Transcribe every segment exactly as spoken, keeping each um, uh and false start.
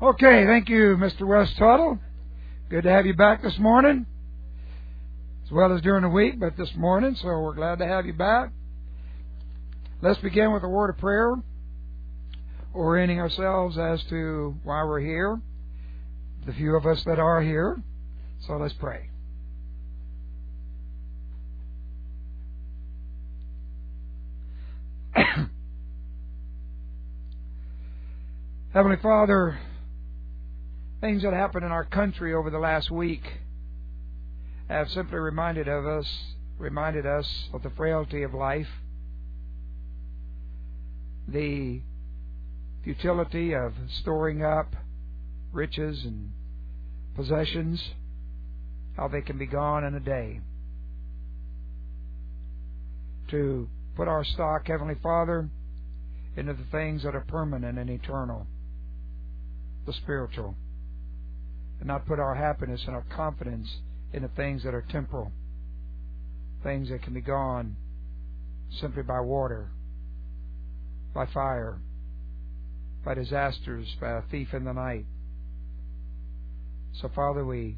Okay, thank you, Mister West Tuttle. Good to have you back this morning, as well as during the week, but this morning, so we're glad to have you back. Let's begin with a word of prayer, orienting ourselves as to why we're here, the few of us that are here. So let's pray. Heavenly Father, things that happened in our country over the last week have simply reminded of us, reminded us of the frailty of life, the futility of storing up riches and possessions, how they can be gone in a day. To put our stock, Heavenly Father, into the things that are permanent and eternal, the spiritual, and not put our happiness and our confidence in the things that are temporal, things that can be gone simply by water, by fire, by disasters, by a thief in the night. So, Father, we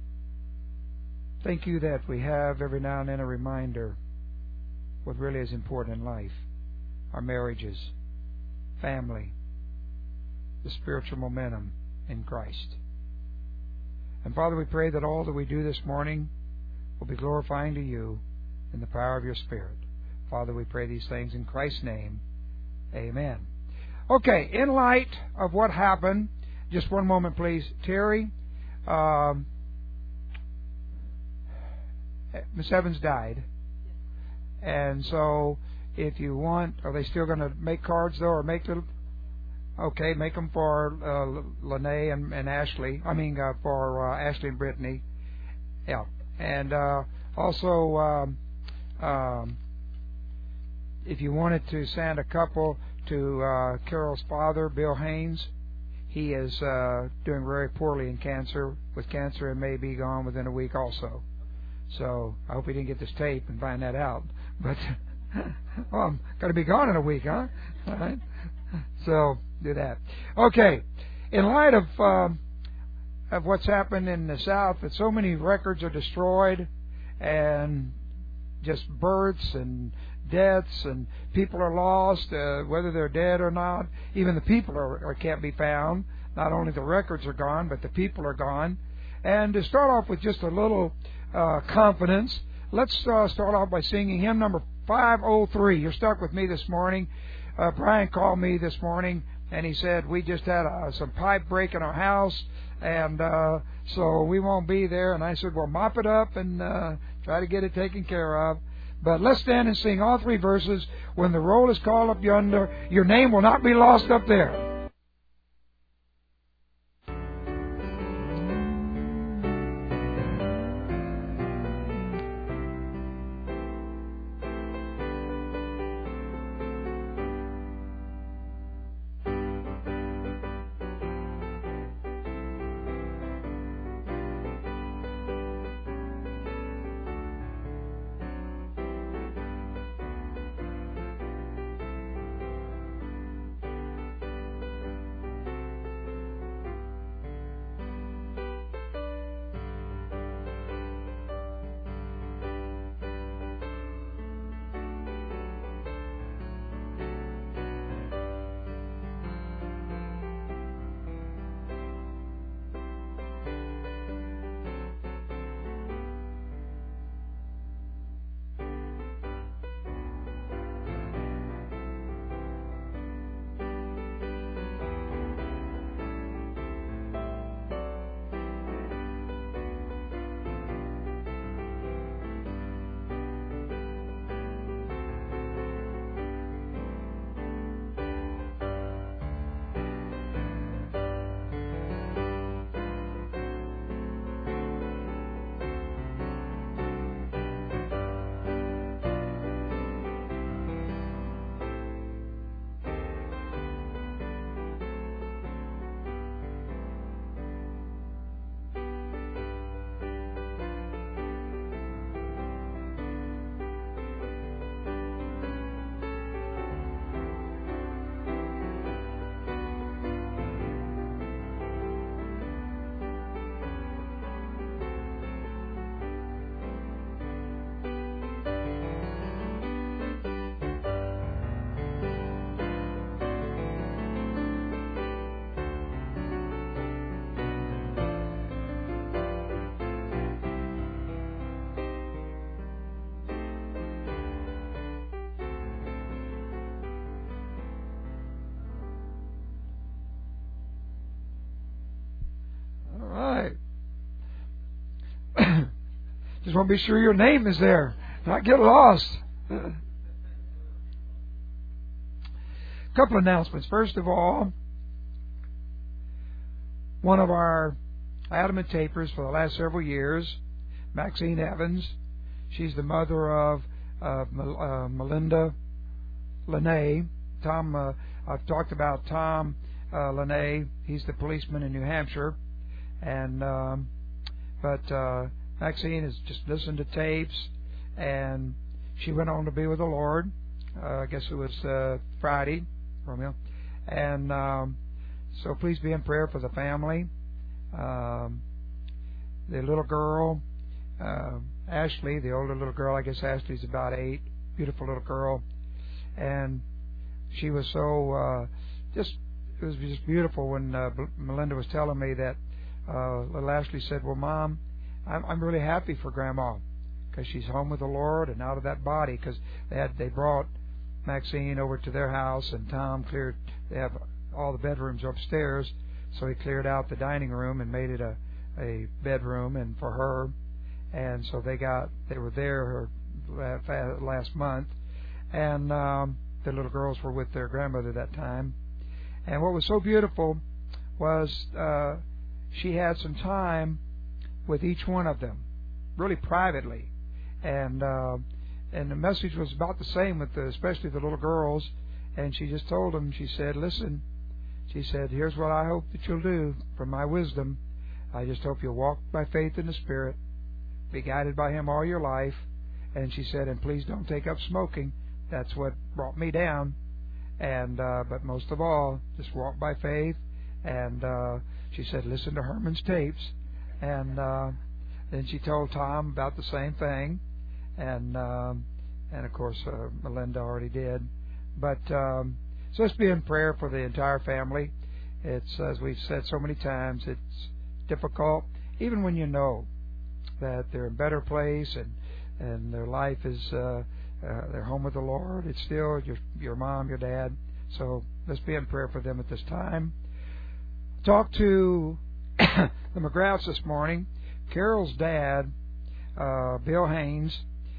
thank you that we have every now and then a reminder what really is important in life: our marriages, family, the spiritual momentum in Christ. And Father, we pray that all that we do this morning will be glorifying to you in the power of your Spirit. Father, we pray these things in Christ's name. Amen. Okay, in light of what happened, just one moment please. Terry, um, Miss Evans died. And so if you want, are they still going to make cards though, or make little... Okay, make them for uh, Lene and, and Ashley. I mean, uh, for uh, Ashley and Brittany. Yeah. And uh, also, um, um, if you wanted to send a couple to uh, Carol's father, Bill Haynes, he is uh, doing very poorly in cancer, with cancer, and may be gone within a week also. So I hope he didn't get this tape and find that out. But, well, I'm going to be gone in a week, huh? All right. So do that. Okay. In light of uh, of what's happened in the South, that so many records are destroyed, and just births and deaths, and people are lost, uh, whether they're dead or not. Even the people are, are can't be found. Not only the records are gone, but the people are gone. And to start off with just a little uh, confidence, let's uh, start off by singing hymn number five oh three. You're stuck with me this morning. Uh, Brian called me this morning, and he said, we just had uh, some pipe break in our house, and uh, so we won't be there. And I said, well, mop it up and uh, try to get it taken care of. But let's stand and sing all three verses. When the roll is called up yonder, your name will not be lost up there. Just want to be sure your name is there, not get lost. A couple of announcements. First of all, one of our adamant tapers for the last several years, Maxine Evans. She's the mother of uh, uh, Melinda Lene. Tom, uh, I've talked about Tom uh, Lene. He's the policeman in New Hampshire, and um, but uh, Maxine has just listened to tapes, and she went on to be with the Lord. Uh, I guess it was uh, Friday, Romeo, and um, so please be in prayer for the family. Um, the little girl, uh, Ashley, the older little girl, I guess Ashley's about eight, beautiful little girl, and she was so uh, just it was just beautiful when uh, Melinda was telling me that uh, little Ashley said, "Well, Mom, I'm, I'm really happy for Grandma because she's home with the Lord and out of that body." Because they had they brought Maxine over to their house, and Tom cleared. They have all the bedrooms upstairs, so he cleared out the dining room and made it a a bedroom and for her. And so they got they were there her last month, and um, the little girls were with their grandmother that time. And what was so beautiful was uh, she had some time with each one of them, really privately, and uh, and the message was about the same with the, especially the little girls. And she just told them, she said, "Listen," she said, "here's what I hope that you'll do from my wisdom. I just hope you'll walk by faith in the Spirit, be guided by Him all your life." And she said, "And please don't take up smoking. That's what brought me down. And uh, but most of all, just walk by faith." And uh, she said, "Listen to Herman's tapes." And uh, then she told Tom about the same thing. And um, and of course, uh, Melinda already did. But um, so let's be in prayer for the entire family. It's, as we've said so many times, it's difficult, even when you know that they're in a better place and and their life is uh, uh, they're home with the Lord. It's still your your mom, your dad. So let's be in prayer for them at this time. Talked to the McGrouts this morning. Carol's dad, uh, Bill Haynes,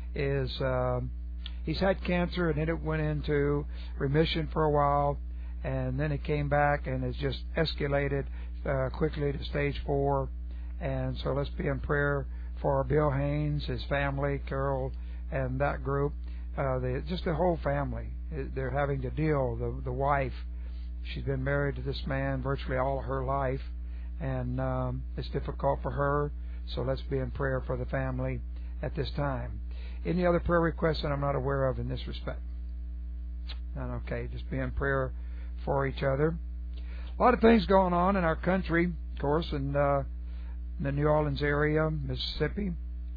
is uh, he's had cancer, and then it went into remission for a while, and then it came back and has just escalated uh, quickly to stage four. And so let's be in prayer for Bill Haynes, his family, Carol, and that group. Uh, the, just the whole family. They're having to deal. The the wife, she's been married to this man virtually all of her life, and um, it's difficult for her. So let's be in prayer for the family at this time. Any other prayer requests that I'm not aware of in this respect? Not okay. Just be in prayer for each other. A lot of things going on in our country, of course, and uh, in the New Orleans area, Mississippi.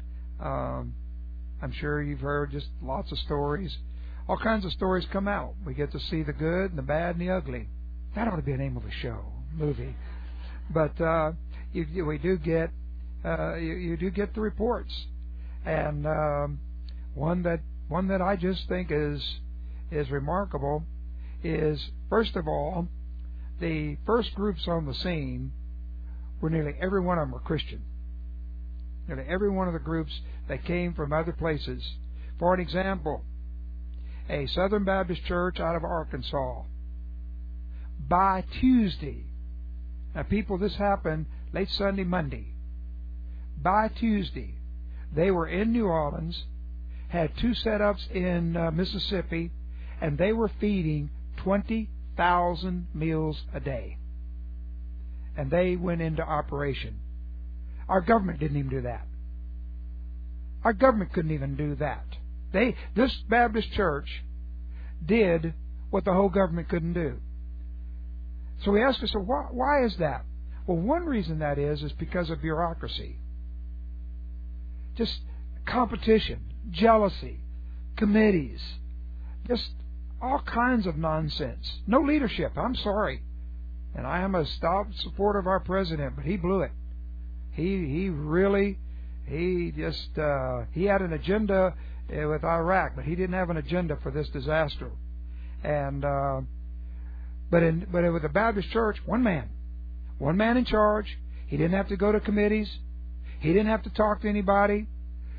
Um, I'm sure you've heard just lots of stories. All kinds of stories come out. We get to see the good and the bad and the ugly. That ought to be the name of a show, movie. But uh, you, we do get uh, you, you do get the reports, and um, one that one that I just think is is remarkable is, first of all, the first groups on the scene were nearly every one of them were Christian. Nearly every one of the groups that came from other places. For an example, a Southern Baptist church out of Arkansas, by Tuesday, now people, this happened late Sunday, Monday. By Tuesday, they were in New Orleans, had two setups in uh, Mississippi, and they were feeding twenty thousand meals a day. And they went into operation. Our government didn't even do that. Our government couldn't even do that. They, this Baptist church did what the whole government couldn't do. So we asked ourselves, why, why is that? Well, one reason that is is because of bureaucracy. Just competition, jealousy, committees, just all kinds of nonsense. No leadership. I'm sorry. And I am a stout supporter of our president, but he blew it. He he really, he just, uh, he had an agenda with Iraq, but he didn't have an agenda for this disaster. And, uh, but in, but with the Baptist church, one man, one man in charge. He didn't have to go to committees. He didn't have to talk to anybody.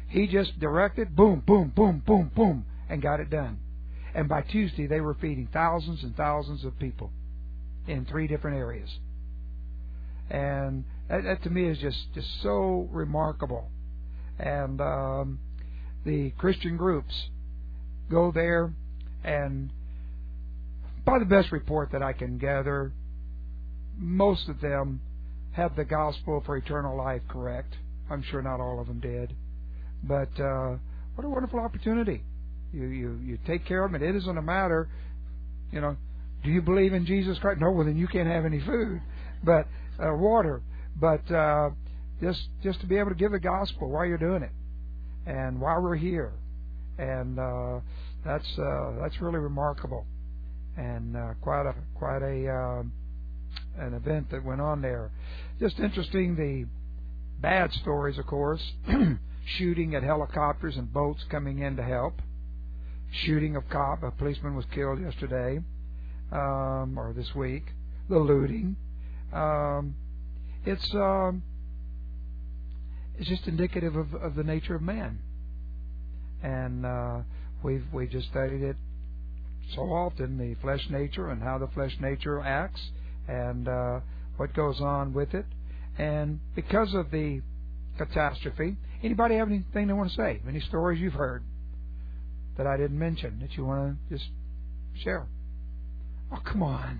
He just directed, boom, boom, boom, boom, boom, and got it done. And by Tuesday, they were feeding thousands and thousands of people in three different areas. And that, that to me is just, just so remarkable. And um, the Christian groups go there, and by the best report that I can gather, most of them have the gospel for eternal life correct. I'm sure not all of them did. But uh, what a wonderful opportunity. You, you, you take care of them, and it isn't a matter, you know, do you believe in Jesus Christ? No, well, then you can't have any food, but uh, water. But uh, just just to be able to give the gospel while you're doing it, and while we're here, and uh, that's uh, that's really remarkable, and uh, quite a quite a uh, an event that went on there. Just interesting. The bad stories, of course, shooting at helicopters and boats coming in to help. Shooting of cop, a policeman was killed yesterday, um, or this week. The looting. Um, it's um, it's just indicative of, of the nature of man, and uh, we've we just studied it so often, the flesh nature and how the flesh nature acts, and uh, what goes on with it. And because of the catastrophe, anybody have anything they want to say? Any stories you've heard that I didn't mention that you want to just share? Oh, come on.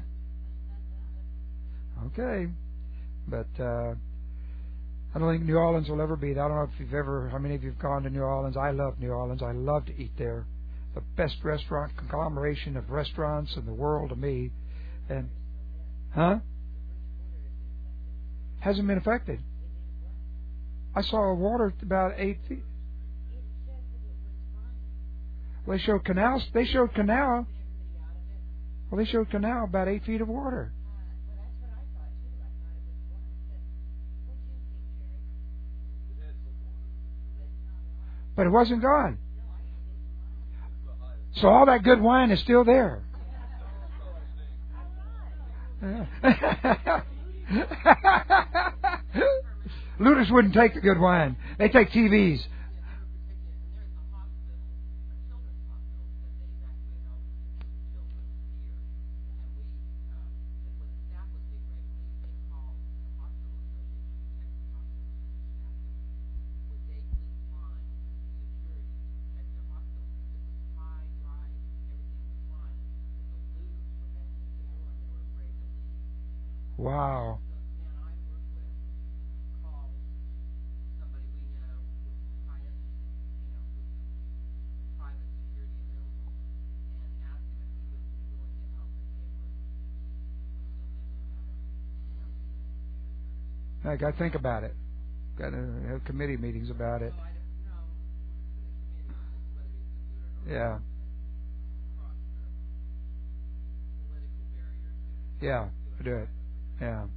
Okay. But uh, I don't think New Orleans will ever beat. I don't know if you've ever, how many of you have gone to New Orleans? I love New Orleans. I love to eat there. The best restaurant conglomeration of restaurants in the world to me. And, huh? Hasn't been affected. I saw water about eight feet. Well, they showed canals. They showed canal. Well, they showed canal about eight feet of water. But it wasn't gone. So all that good wine is still there. Looters wouldn't take the good wine. They take T Vs. Wow. I got to think about it. Got to have committee meetings about it. Yeah. Yeah, do it. Yeah.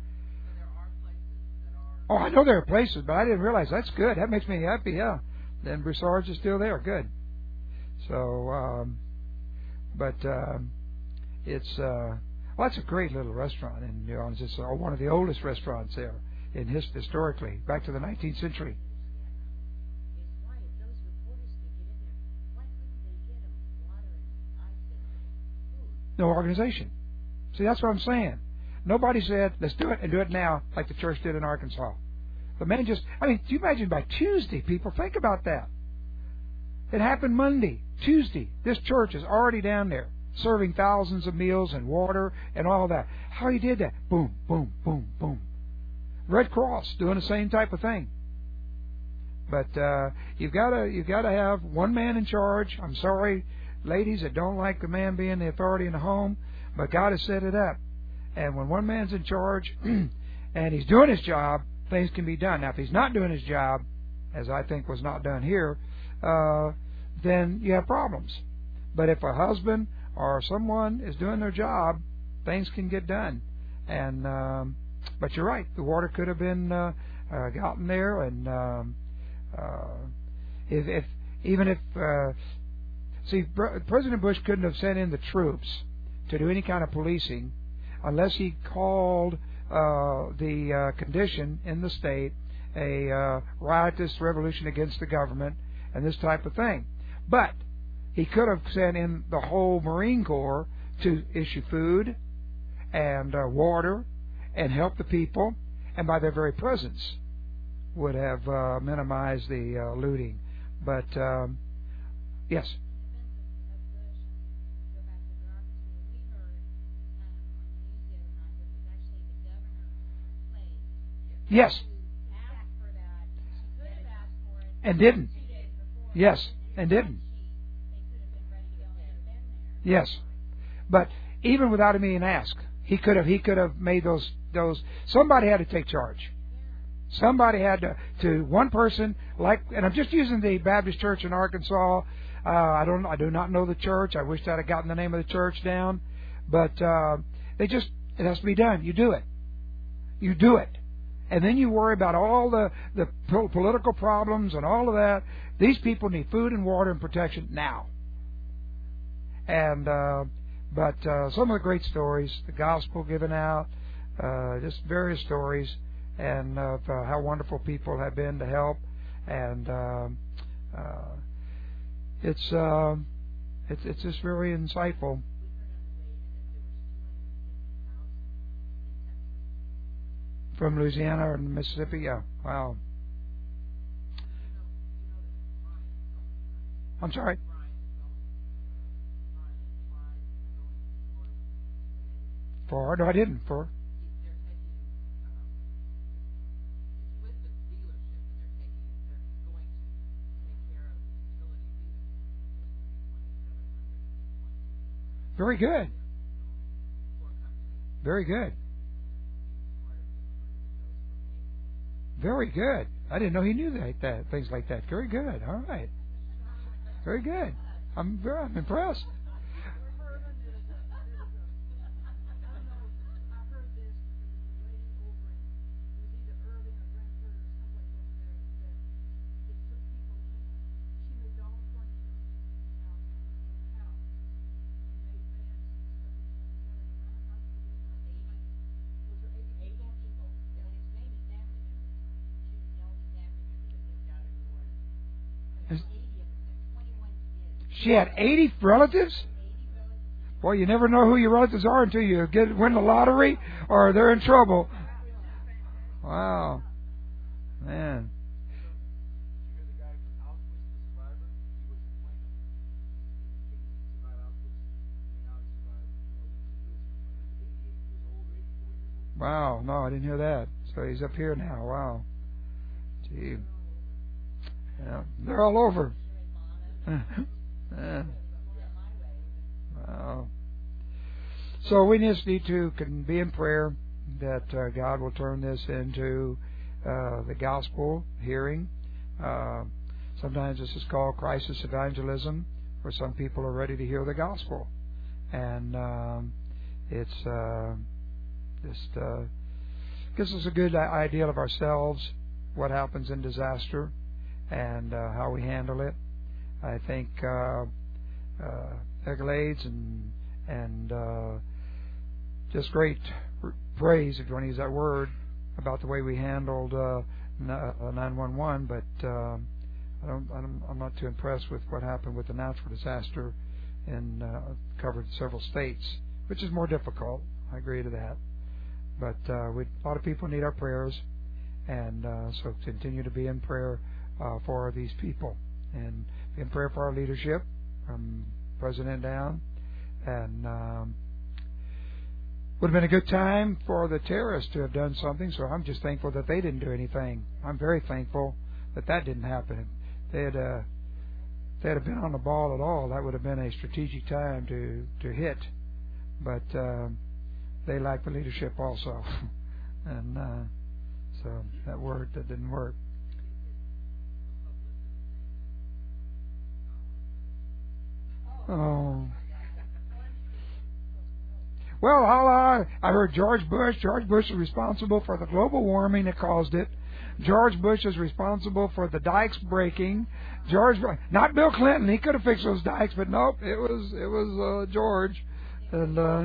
Oh, I know there are places, but I didn't realize. That's good. That makes me happy. Yeah. Then Broussard's is still there. Good. So, um, but um, it's uh, well, that's a great little restaurant in New Orleans. It's uh, one of the oldest restaurants there in his, historically, back to the nineteenth century. No organization. See, that's what I'm saying. Nobody said, let's do it and do it now, like the church did in Arkansas. The man just, I mean, do you imagine by Tuesday, people, think about that. It happened Monday, Tuesday. This church is already down there, serving thousands of meals and water and all that. How he did that? Boom, boom, boom, boom. Red Cross doing the same type of thing. But uh, you've got to you've got to have one man in charge. I'm sorry, ladies that don't like the man being the authority in the home, but God has set it up. And when one man's in charge and he's doing his job, things can be done. Now, if he's not doing his job, as I think was not done here, uh, then you have problems. But if a husband or someone is doing their job, things can get done. And um, but you're right, the water could have been uh, uh, gotten there, and um, uh, if, if even if uh, see, President Bush couldn't have sent in the troops to do any kind of policing unless he called uh, the uh, condition in the state a uh, riotous revolution against the government and this type of thing. But he could have sent in the whole Marine Corps to issue food and uh, water and help the people, and by their very presence would have uh, minimized the uh, looting. But um, yes. Yes. And didn't. Yes, and didn't. Yes. But even without him being asked, he could have he could have made those those somebody had to take charge. Somebody had to to one person, like, and I'm just using the Baptist Church in Arkansas. Uh, I don't I do not know the church. I wish I'd have gotten the name of the church down. But uh, they just it has to be done. You do it. You do it. And then you worry about all the, the political problems and all of that. These people need food and water and protection now. And uh, but uh, some of the great stories, the gospel given out, uh, just various stories, and uh, how wonderful people have been to help. And uh, uh, it's uh, it's it's just very insightful. From Louisiana and Mississippi, yeah. Wow. I'm sorry. For no, I didn't. For very good. Very good. Very good. I didn't know he knew that, that things like that. Very good. All right. Very good. I'm very I'm impressed. She had eighty relatives? Boy, you never know who your relatives are until you get win the lottery or they're in trouble. Wow. Man. Wow. No, I didn't hear that. So he's up here now. Wow. Gee. Yeah. They're all over. Uh, wow. So we just need to can be in prayer that uh, God will turn this into uh, the gospel hearing. Uh, sometimes this is called crisis evangelism, where some people are ready to hear the gospel, and um, it's uh, just uh, gives us a good idea of ourselves, what happens in disaster, and uh, how we handle it. I think uh, uh, accolades and and uh, just great praise, if you want to use that word, about the way we handled uh, nine one one. But uh, I don't, I don't, I'm not too impressed with what happened with the natural disaster and uh, covered several states, which is more difficult. I agree to that. But uh, we, a lot of people need our prayers, and uh, so continue to be in prayer uh, for these people. And in prayer for our leadership, from President down. And um, would have been a good time for the terrorists to have done something, so I'm just thankful that they didn't do anything. I'm very thankful that that didn't happen. If they had, uh, if they had been on the ball at all, that would have been a strategic time to, to hit. But um, they lacked the leadership also. and uh, so that word, that didn't work. Oh. Well, I, I heard George Bush. George Bush is responsible for the global warming that caused it. George Bush is responsible for the dikes breaking. George, not Bill Clinton. He could have fixed those dikes, but nope, it was it was uh, George. And uh,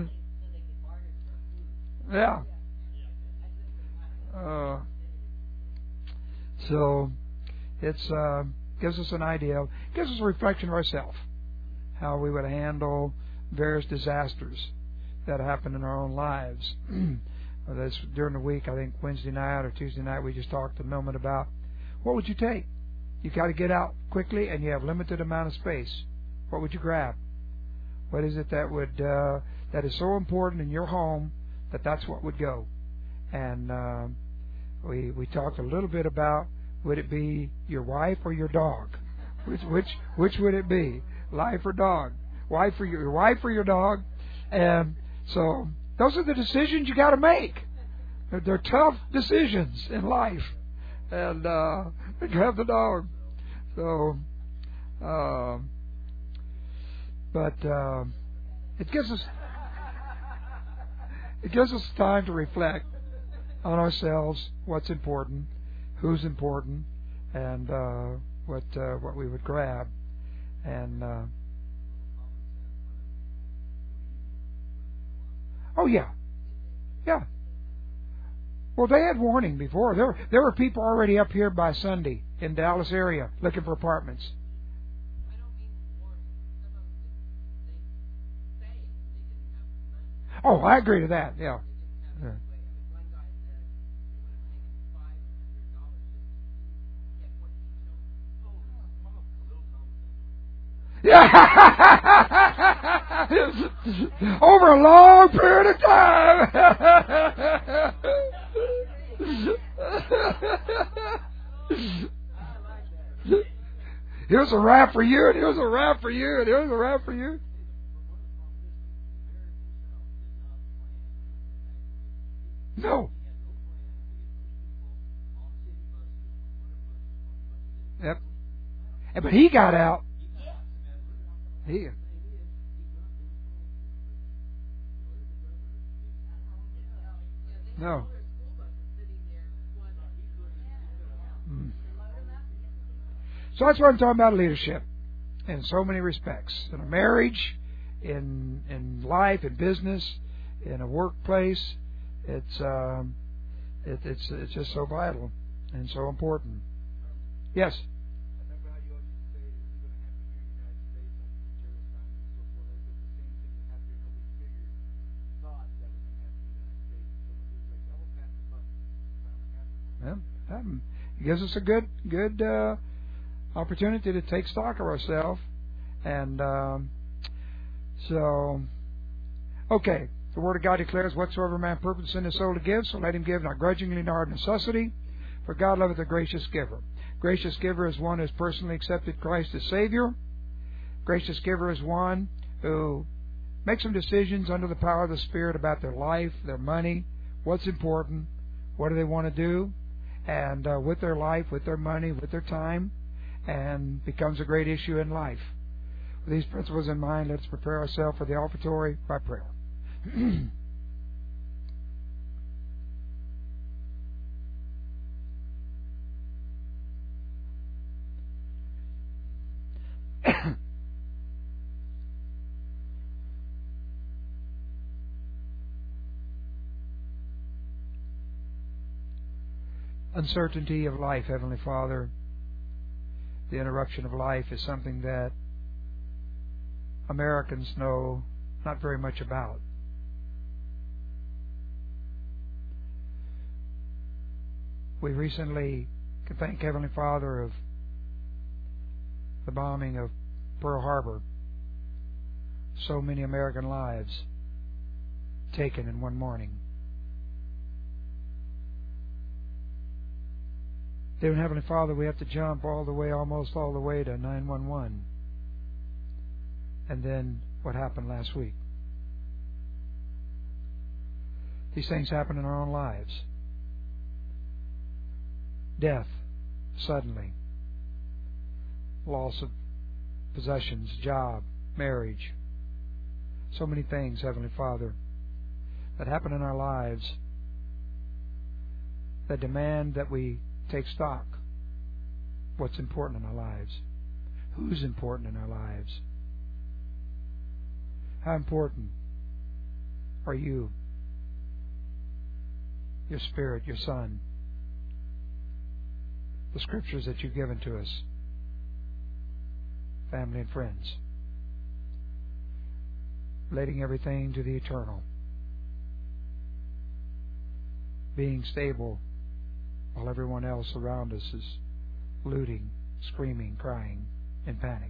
yeah. Uh, So it's uh, gives us an idea, gives us a reflection of ourselves, how we would handle various disasters that happen in our own lives. That's during the week, I think Wednesday night or Tuesday night, we just talked a moment about what would you take? You got to get out quickly, and you have limited amount of space. What would you grab? What is it that would uh, that is so important in your home that that's what would go? And uh, we we talked a little bit about, would it be your wife or your dog? Which which which would it be? Life or dog? Wife or your, your wife or your dog? And so those are the decisions you got to make. They're, they're tough decisions in life, and uh, you have the dog. So, uh, but uh, it gives us it gives us time to reflect on ourselves, what's important, who's important, and uh, what uh, what we would grab, and uh, oh yeah, yeah. Well, they had warning before. There, there were people already up here by Sunday in Dallas area looking for apartments. I don't mean warning. Some of them, they say they didn't have money. Oh, I agree to that. Yeah. They didn't have yeah. I mean, one guy said it would have taken five hundred dollars just to get what he chose. Oh, come on, a little conversation. Yeah. Over a long period of time. Here's a wrap for you, and here's a wrap for you, and here's a wrap for you. No. Yep. But he got out. He. No. Mm. So that's what I'm talking about, leadership in so many respects. In a marriage, in in life, in business, in a workplace, it's um, it, it's it's just so vital and so important. Yes. Um, it gives us a good good uh, opportunity to take stock of ourselves, and um, so okay. The Word of God declares, "Whatsoever man purpose in his soul to give, so let him give, not grudgingly nor of necessity, for God loveth a gracious giver." Gracious giver is one who has personally accepted Christ as Savior. Gracious giver is one who makes some decisions under the power of the Spirit about their life, their money, what's important, what do they want to do, and uh, with their life, with their money, with their time, and becomes a great issue in life. With these principles in mind, let's prepare ourselves for the offertory by prayer. Uncertainty of life, Heavenly Father, the interruption of life is something that Americans know not very much about. We recently can thank Heavenly Father of the bombing of Pearl Harbor. So many American lives taken in one morning. Dear Heavenly Father, we have to jump all the way, almost all the way to nine one one. And then what happened last week. These things happen in our own lives. Death, suddenly. Loss of possessions, job, marriage. So many things, Heavenly Father, that happen in our lives that demand that we take stock. What's important in our lives? Who's important in our lives? How important are you, your Spirit, your Son, the Scriptures that you've given to us, family and friends, relating everything to the eternal, being stable while everyone else around us is looting, screaming, crying, in panic.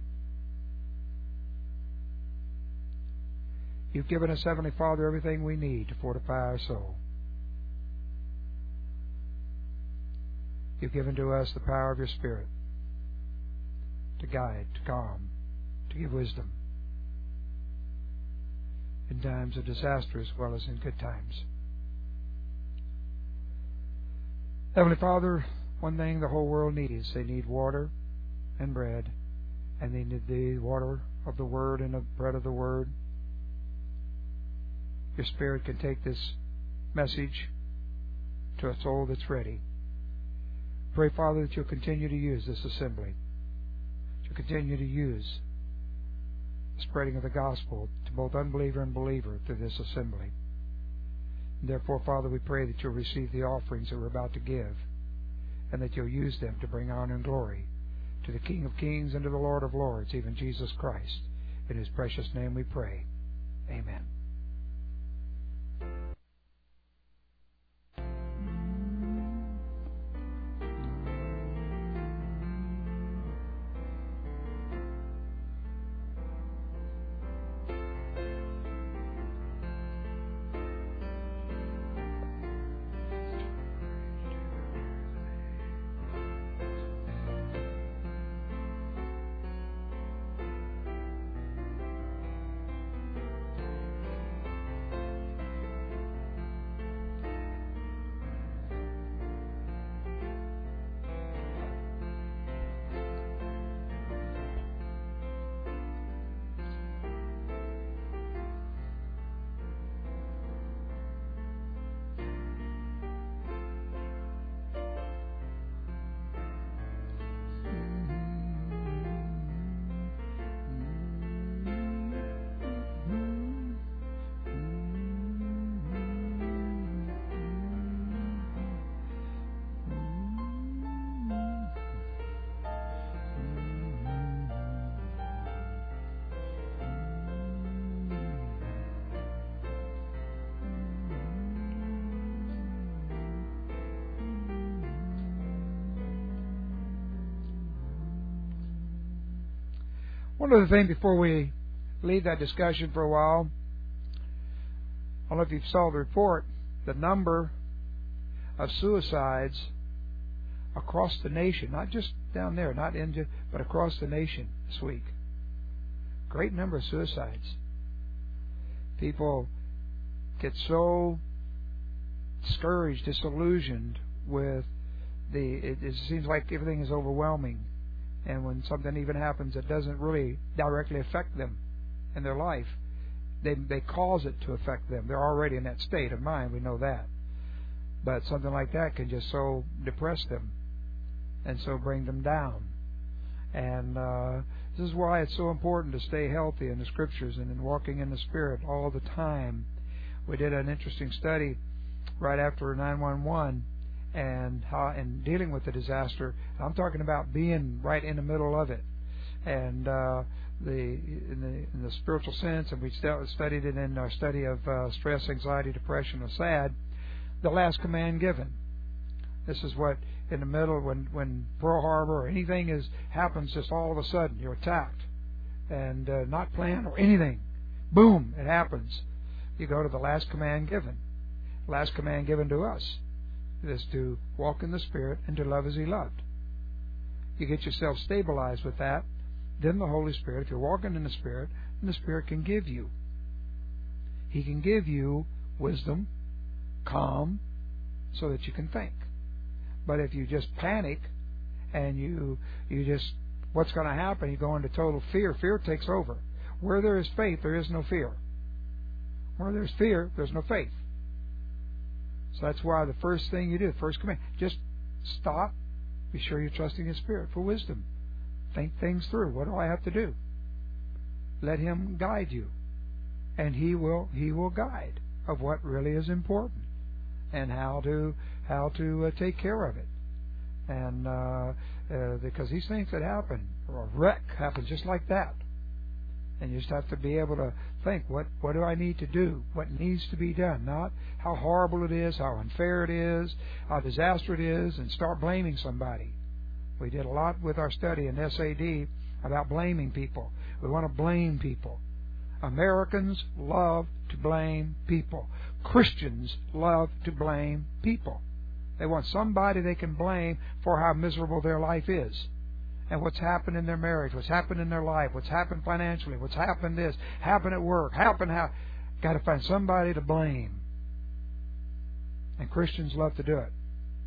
You've given us, Heavenly Father, everything we need to fortify our soul. You've given to us the power of your Spirit to guide, to calm, to give wisdom in times of disaster as well as in good times. Heavenly Father, one thing the whole world needs, they need water and bread, and they need the water of the Word and the bread of the Word. Your Spirit can take this message to a soul that's ready. Pray, Father, that you'll continue to use this assembly. You'll continue to use the spreading of the gospel to both unbeliever and believer through this assembly. And therefore, Father, we pray that you'll receive the offerings that we're about to give, and that you'll use them to bring honor and glory to the King of Kings and to the Lord of Lords, even Jesus Christ. In His precious name we pray. Amen. One other thing before we leave that discussion for a while. I don't know if you saw the report. The number of suicides across the nation, not just down there, not India, but across the nation this week. Great number of suicides. People get so discouraged, disillusioned with the, it, it seems like everything is overwhelming. And when something even happens that doesn't really directly affect them in their life, they they cause it to affect them. They're already in that state of mind, we know that. But something like that can just so depress them and so bring them down. And uh, this is why it's so important to stay healthy in the Scriptures and in walking in the Spirit all the time. We did an interesting study right after nine one one and how and dealing with the disaster. I'm talking about being right in the middle of it, and uh, the in the in the spiritual sense. And we st- studied it in our study of uh, stress, anxiety, depression, or SAD. The last command given. This is what in the middle when when Pearl Harbor or anything is happens, just all of a sudden you're attacked and uh, not planned or anything. Boom! It happens. You go to the last command given. Last command given to us is to walk in the Spirit and to love as He loved. You get yourself stabilized with that, then the Holy Spirit, if you're walking in the Spirit, and the Spirit can give you. He can give you wisdom, calm, so that you can think. But if you just panic and you you just, what's going to happen? You go into total fear. Fear takes over. Where there is faith, there is no fear. Where there's fear, there's no faith. So that's why the first thing you do, the first command, just stop. Be sure you're trusting His Spirit for wisdom. Think things through. What do I have to do? Let Him guide you, and He will He will guide of what really is important and how to how to uh, take care of it. And uh, uh, because these things that happen, or a wreck happens just like that. And you just have to be able to think, what, what do I need to do? What needs to be done? Not how horrible it is, how unfair it is, how disaster it is, and start blaming somebody. We did a lot with our study in S A D about blaming people. We want to blame people. Americans love to blame people. Christians love to blame people. They want somebody they can blame for how miserable their life is, and what's happened in their marriage, what's happened in their life, what's happened financially, what's happened this, happened at work, happened how. Got to find somebody to blame. And Christians love to do it.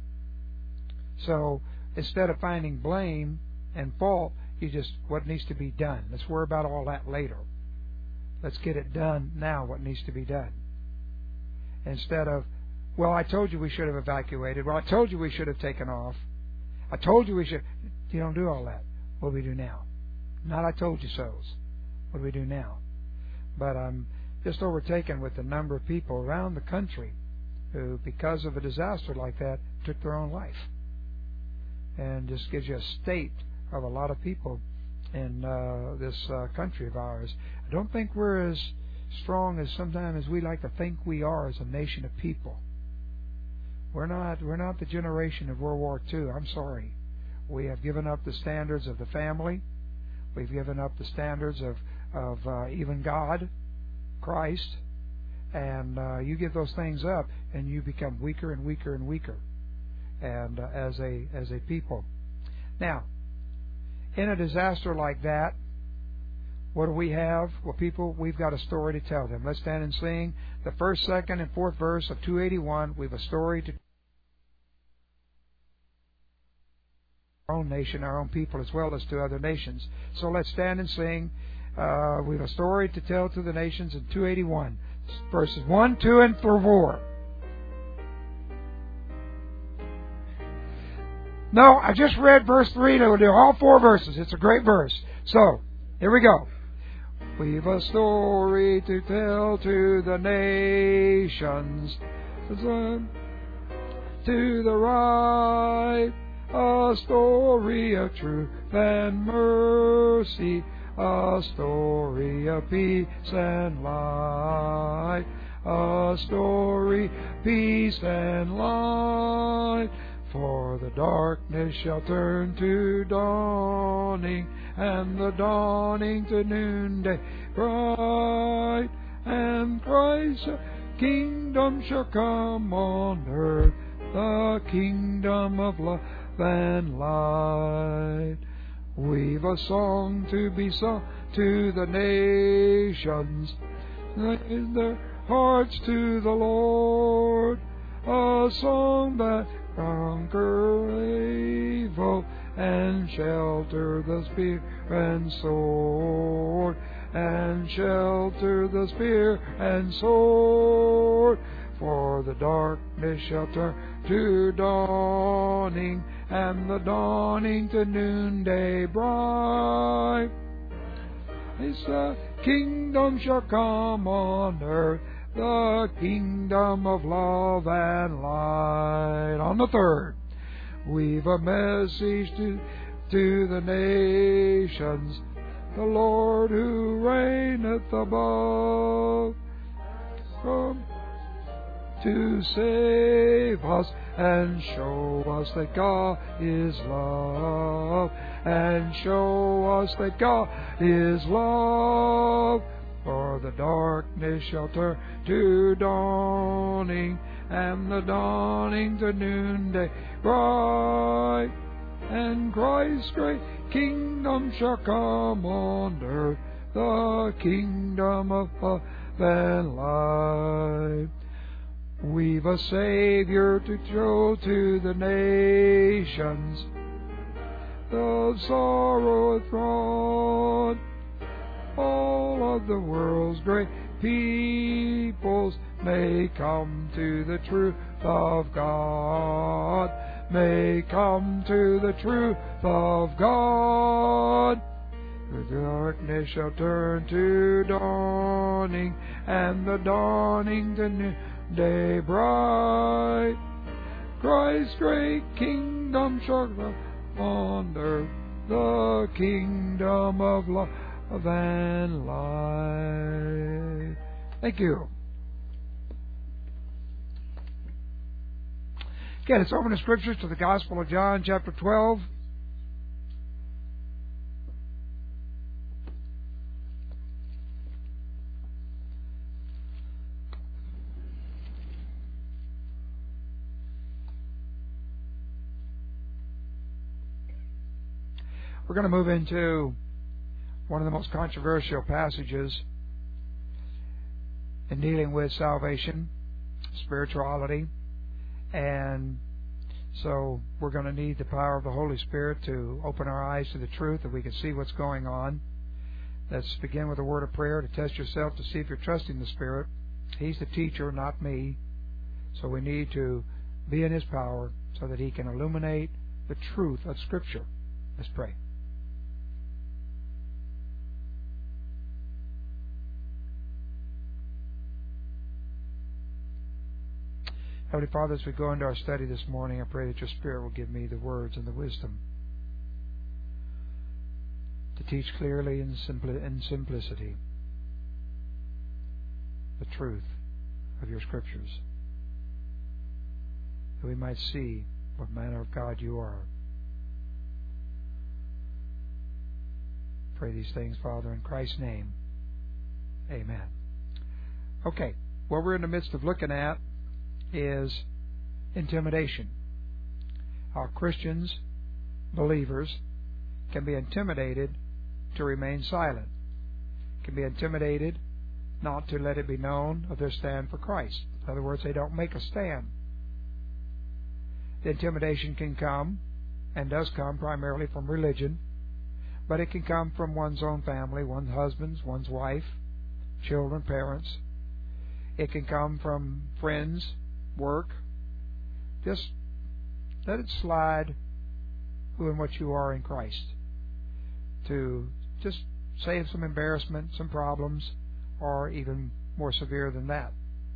So instead of finding blame and fault, you just, what needs to be done. Let's worry about all that later. Let's get it done now, what needs to be done. Instead of, well, I told you we should have evacuated. Well, I told you we should have taken off. I told you we should. You don't do all that. What do we do now? Not I told you so's. What do we do now? But I'm just overtaken with the number of people around the country who, because of a disaster like that, took their own life. And just gives you a state of a lot of people in uh, this uh, country of ours. I don't think we're as strong as sometimes as we like to think we are as a nation of people. We're not. We're not the generation of World War Two. I'm sorry. We have given up the standards of the family. We've given up the standards of of uh, even God, Christ, and uh, you give those things up, and you become weaker and weaker and weaker, and uh, as a as a people. Now, in a disaster like that, what do we have? Well, people, we've got a story to tell them. Let's stand and sing the first, second, and fourth verse of two eighty-one. We have a story to our own nation, our own people, as well as to other nations. So let's stand and sing. Uh, we have a story to tell to the nations in two eighty-one. Verses one, two, and four. No, I just read verse three. We'll do all four verses. It's a great verse. So, here we go. We've a story to tell to the nations. To the right, a story of truth and mercy, a story of peace and light, a story, peace and light. For the darkness shall turn to dawning, and the dawning to noonday bright, and Christ's kingdom shall come on earth, the kingdom of love and light. We've a song to be sung to the nations, raise their hearts to the Lord, a song that conquer evil and shelter the spear and sword, and shelter the spear and sword. For the darkness shall turn to dawning, and the dawning to noonday bright. It's the kingdom shall come on earth, the kingdom of love and light. On the third, we've a message to, to the nations, the Lord who reigneth above, come to save us and show us that God is love, and show us that God is love. For the darkness shall turn to dawning, and the dawning to noonday bright, and Christ's great kingdom shall come on earth, the kingdom of love and light. We've a Savior to show to the nations, the sorrow throne. All of the world's great peoples may come to the truth of God, may come to the truth of God. The darkness shall turn to dawning, and the dawning to noonday bright. Christ's great kingdom shall come on earth, the kingdom of love and light. Thank you. Okay, let's open the Scriptures to the Gospel of John, chapter twelve. We're going to move into one of the most controversial passages in dealing with salvation, spirituality, and so we're going to need the power of the Holy Spirit to open our eyes to the truth, that we can see what's going on. Let's begin with a word of prayer to test yourself to see if you're trusting the Spirit. He's the teacher, not me, so we need to be in His power so that He can illuminate the truth of Scripture. Let's pray. Heavenly Father, as we go into our study this morning, I pray that Your Spirit will give me the words and the wisdom to teach clearly and in simplicity the truth of Your Scriptures, that we might see what manner of God You are. Pray these things, Father, in Christ's name. Amen. Okay, what we're in the midst of looking at is intimidation. How Christians, believers, can be intimidated to remain silent, can be intimidated not to let it be known of their stand for Christ. In other words, they don't make a stand. The intimidation can come, and does come, primarily from religion, but it can come from one's own family, one's husband, one's wife, children, parents. It can come from friends, work. Just let it slide who and what you are in Christ, to just save some embarrassment, some problems, or even more severe than that.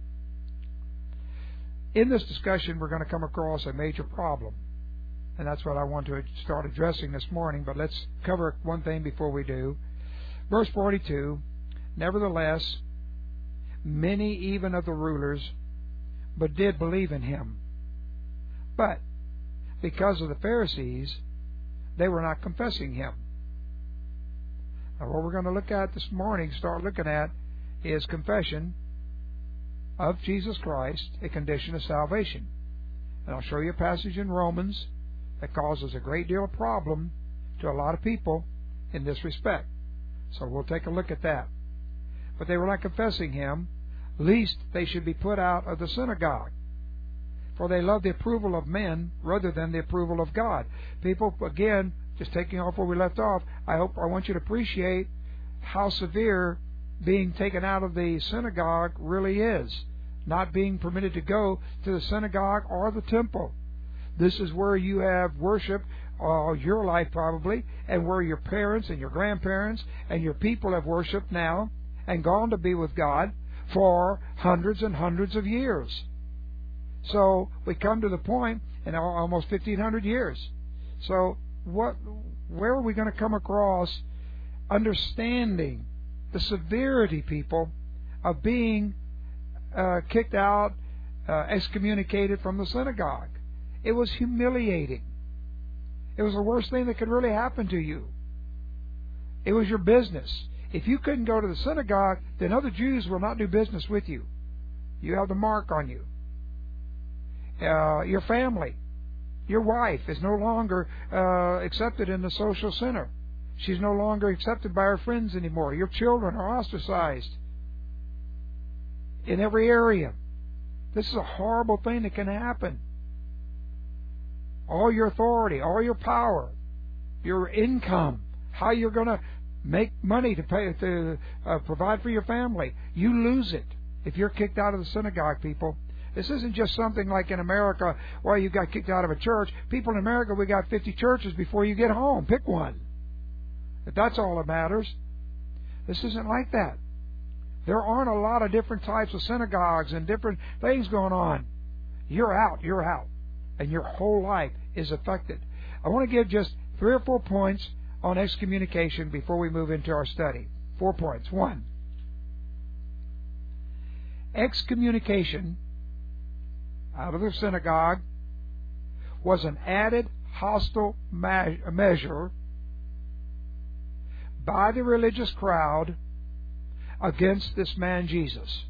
In this discussion, we're going to come across a major problem, and that's what I want to start addressing this morning, but let's cover one thing before we do. Verse forty-two, nevertheless, many even of the rulers but did believe in Him. But because of the Pharisees, they were not confessing Him. Now, what we're going to look at this morning, start looking at, is confession of Jesus Christ, a condition of salvation. And I'll show you a passage in Romans that causes a great deal of problem to a lot of people in this respect. So we'll take a look at that. But they were not confessing Him, lest they should be put out of the synagogue. For they love the approval of men rather than the approval of God. People, again, just taking off where we left off, I hope I want you to appreciate how severe being taken out of the synagogue really is. Not being permitted to go to the synagogue or the temple. This is where you have worship all your life probably, and where your parents and your grandparents and your people have worshipped now and gone to be with God for hundreds and hundreds of years. So we come to the point in almost fifteen hundred years. So what? Where are we going to come across understanding the severity, people, of being uh, kicked out, uh, excommunicated from the synagogue? It was humiliating. It was the worst thing that could really happen to you. It was your business. If you couldn't go to the synagogue, then other Jews will not do business with you. You have the mark on you. Uh, your family, your wife is no longer uh, accepted in the social center. She's no longer accepted by her friends anymore. Your children are ostracized in every area. This is a horrible thing that can happen. All your authority, all your power, your income, how you're going to make money to pay to uh, provide for your family, you lose it if you're kicked out of the synagogue, people. This isn't just something like in America, well, you got kicked out of a church. People in America, we got fifty churches before you get home. Pick one. If that's all that matters. This isn't like that. There aren't a lot of different types of synagogues and different things going on. You're out. You're out. and your whole life is affected. I want to give just three or four points on excommunication before we move into our study. Four points. One, excommunication out of the synagogue was an added hostile ma- measure by the religious crowd against this man Jesus.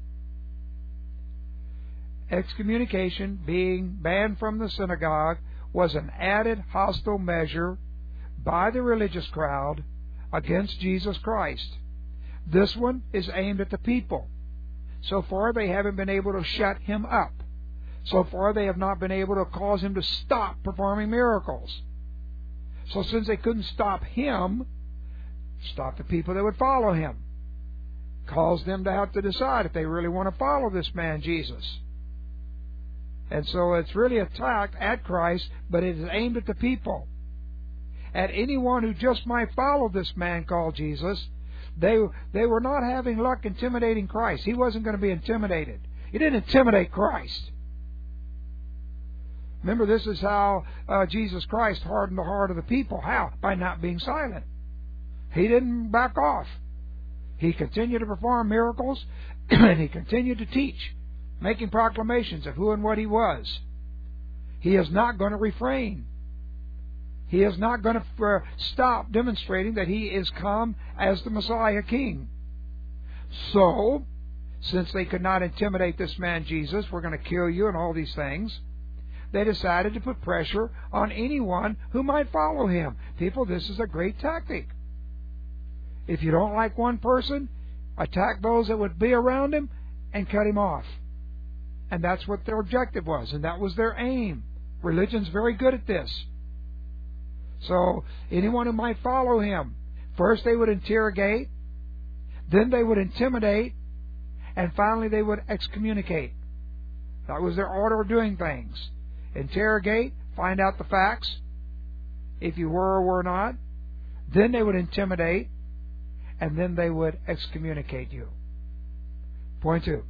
Excommunication, being banned from the synagogue, was an added hostile measure by the religious crowd against Jesus Christ. This one is aimed at the people. So far, they haven't been able to shut him up. So far, they have not been able to cause him to stop performing miracles. So since they couldn't stop him, stop the people that would follow him. Cause them to have to decide if they really want to follow this man Jesus. And so it's really attacked at Christ, but it is aimed at the people. At anyone who just might follow this man called Jesus. They, they were not having luck intimidating Christ. He wasn't going to be intimidated. He didn't intimidate Christ. Remember, this is how uh, Jesus Christ hardened the heart of the people. How? By not being silent. He didn't back off. He continued to perform miracles, and he continued to teach, making proclamations of who and what he was. He is not going to refrain. He is not going to uh, stop demonstrating that he is come as the Messiah King. So, since they could not intimidate this man Jesus, we're going to kill you and all these things, they decided to put pressure on anyone who might follow him. People, this is a great tactic. If you don't like one person, attack those that would be around him and cut him off. And that's what their objective was, and that was their aim. Religion's very good at this. So, anyone who might follow him, first they would interrogate, then they would intimidate, and finally they would excommunicate. That was their order of doing things. Interrogate, find out the facts, if you were or were not. Then they would intimidate, and then they would excommunicate you. Point two.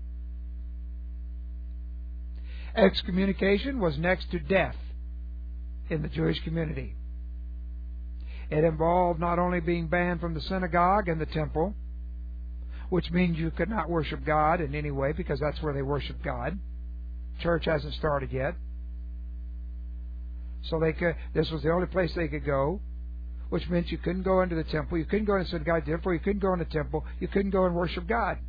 Excommunication was next to death in the Jewish community. It involved not only being banned from the synagogue and the temple, which means you could not worship God in any way because that's where they worship God. Church hasn't started yet. So they could, this was the only place they could go, which meant you couldn't go into the temple, you couldn't go into the synagogue, therefore you couldn't go in the temple, you couldn't go and worship God.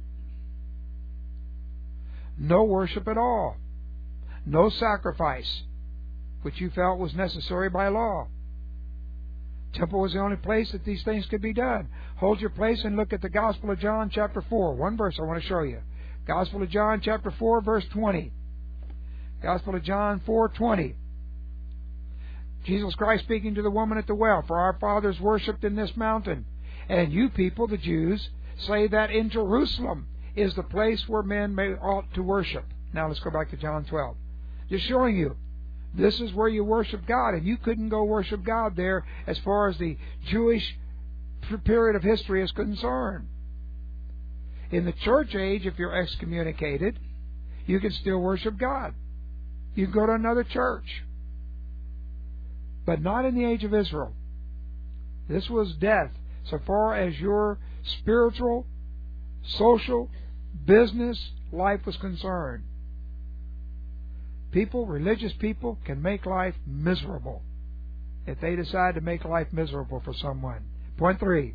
No worship at all. No sacrifice, which you felt was necessary by law. Temple was the only place that these things could be done. Hold your place and look at the Gospel of John chapter four. One verse I want to show you. Gospel of John chapter four verse twenty. Gospel of John four twenty. Jesus Christ speaking to the woman at the well, for our fathers worshipped in this mountain, and you people, the Jews, say that in Jerusalem is the place where men may ought to worship. Now let's go back to John twelve. Just showing you, this is where you worship God, and you couldn't go worship God there as far as the Jewish period of history is concerned. In the church age, if you're excommunicated, you can still worship God. You can go to another church. But not in the age of Israel. This was death so far as your spiritual, social, business life was concerned. People, religious people, can make life miserable if they decide to make life miserable for someone. Point three.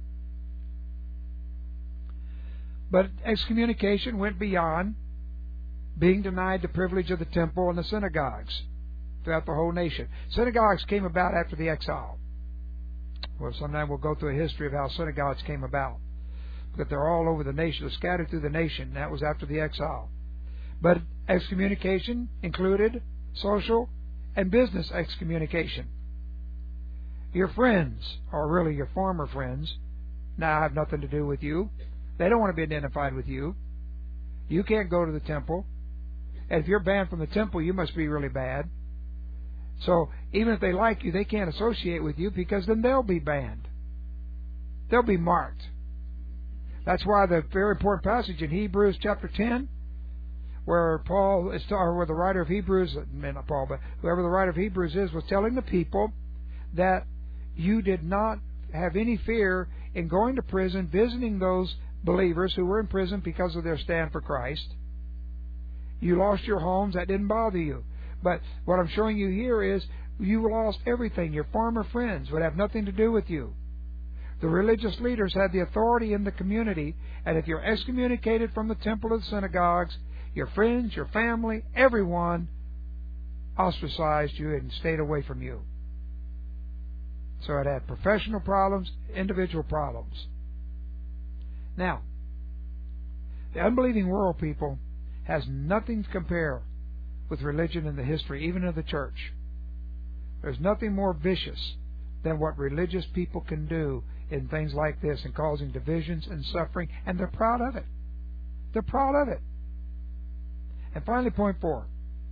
But excommunication went beyond being denied the privilege of the temple and the synagogues throughout the whole nation. Synagogues came about after the exile. Well, sometime we'll go through a history of how synagogues came about. But they're all over the nation, they're scattered through the nation. That was after the exile. But excommunication included social and business excommunication. Your friends, or really your former friends, now have nothing to do with you. They don't want to be identified with you. You can't go to the temple. And if you're banned from the temple, you must be really bad. So even if they like you, they can't associate with you because then they'll be banned. They'll be marked. That's why the very important passage in Hebrews chapter ten, where Paul is, or where the writer of Hebrews, not Paul, but whoever the writer of Hebrews is, was telling the people that you did not have any fear in going to prison, visiting those believers who were in prison because of their stand for Christ. You lost your homes, that didn't bother you. But what I'm showing you here is you lost everything. Your former friends would have nothing to do with you. The religious leaders had the authority in the community, and if you're excommunicated from the temple of the synagogues, your friends, your family, everyone ostracized you and stayed away from you. So it had professional problems, individual problems. Now, the unbelieving world, people, has nothing to compare with religion in the history, even of the church. There's nothing more vicious than what religious people can do in things like this and causing divisions and suffering, and they're proud of it. They're proud of it. And finally, point four.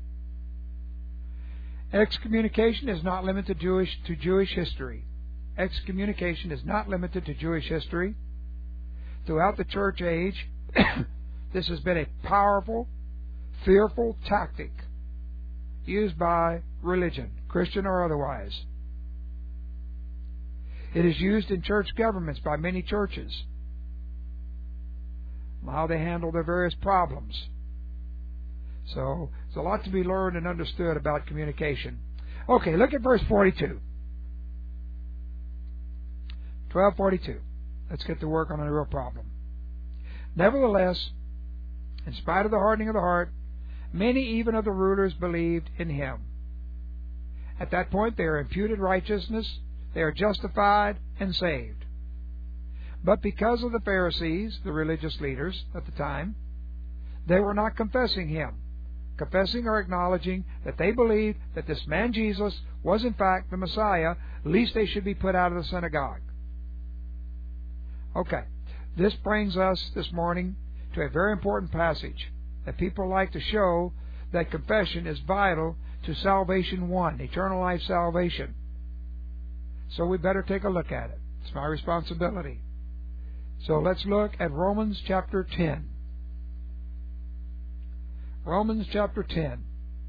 Excommunication is not limited to Jewish, to Jewish history. Excommunication is not limited to Jewish history. Throughout the church age, this has been a powerful, fearful tactic used by religion, Christian or otherwise. It is used in church governments by many churches, how they handle their various problems. So, there's a lot to be learned and understood about communication. Okay, look at verse forty-two. twelve forty-two. Let's get to work on a real problem. Nevertheless, in spite of the hardening of the heart, many even of the rulers believed in him. At that point, they are imputed righteousness, they are justified and saved. But because of the Pharisees, the religious leaders at the time, they were not confessing him. Confessing or acknowledging that they believed that this man Jesus was in fact the Messiah, lest they should be put out of the synagogue. Okay, this brings us this morning to a very important passage that people like to show that confession is vital to salvation one, eternal life salvation. So we better take a look at it. It's my responsibility. So let's look at Romans chapter ten. Romans chapter ten.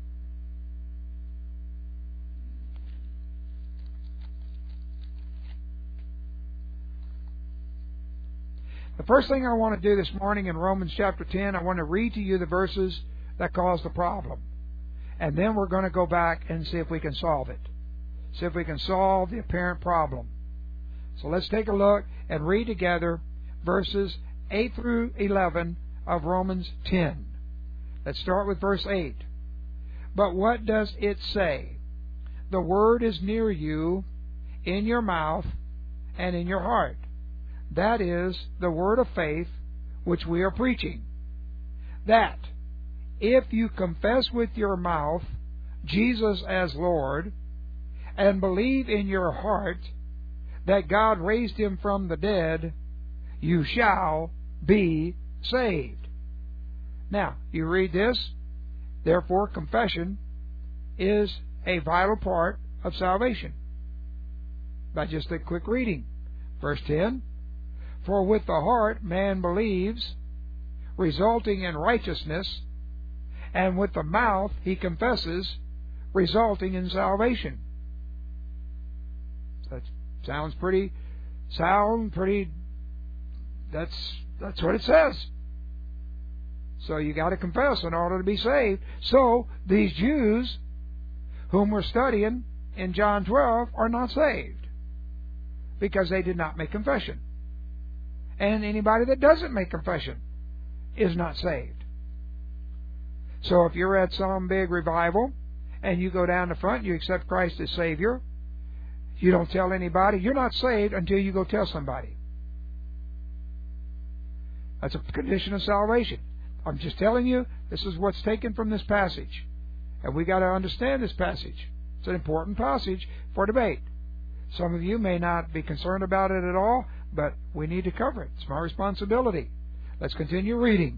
The first thing I want to do this morning in Romans chapter ten, I want to read to you the verses that cause the problem. And then we're going to go back and see if we can solve it. See if we can solve the apparent problem. So let's take a look and read together verses eight through eleven of Romans ten. Let's start with verse eight. But what does it say? The word is near you, in your mouth and in your heart. That is the word of faith which we are preaching. That if you confess with your mouth Jesus as Lord, and believe in your heart that God raised him from the dead, you shall be saved. Now, you read this, therefore confession is a vital part of salvation. By just a quick reading. Verse ten, for with the heart man believes, resulting in righteousness, and with the mouth he confesses, resulting in salvation. That sounds pretty sound, pretty, that's that's what it says. So you got to confess in order to be saved. So these Jews whom we're studying in John twelve are not saved because they did not make confession. And anybody that doesn't make confession is not saved. So if you're at some big revival and you go down the front, you accept Christ as Savior, you don't tell anybody, you're not saved until you go tell somebody. That's a condition of salvation. I'm just telling you, this is what's taken from this passage. And we got to understand this passage. It's an important passage for debate. Some of you may not be concerned about it at all, but we need to cover it. It's my responsibility. Let's continue reading.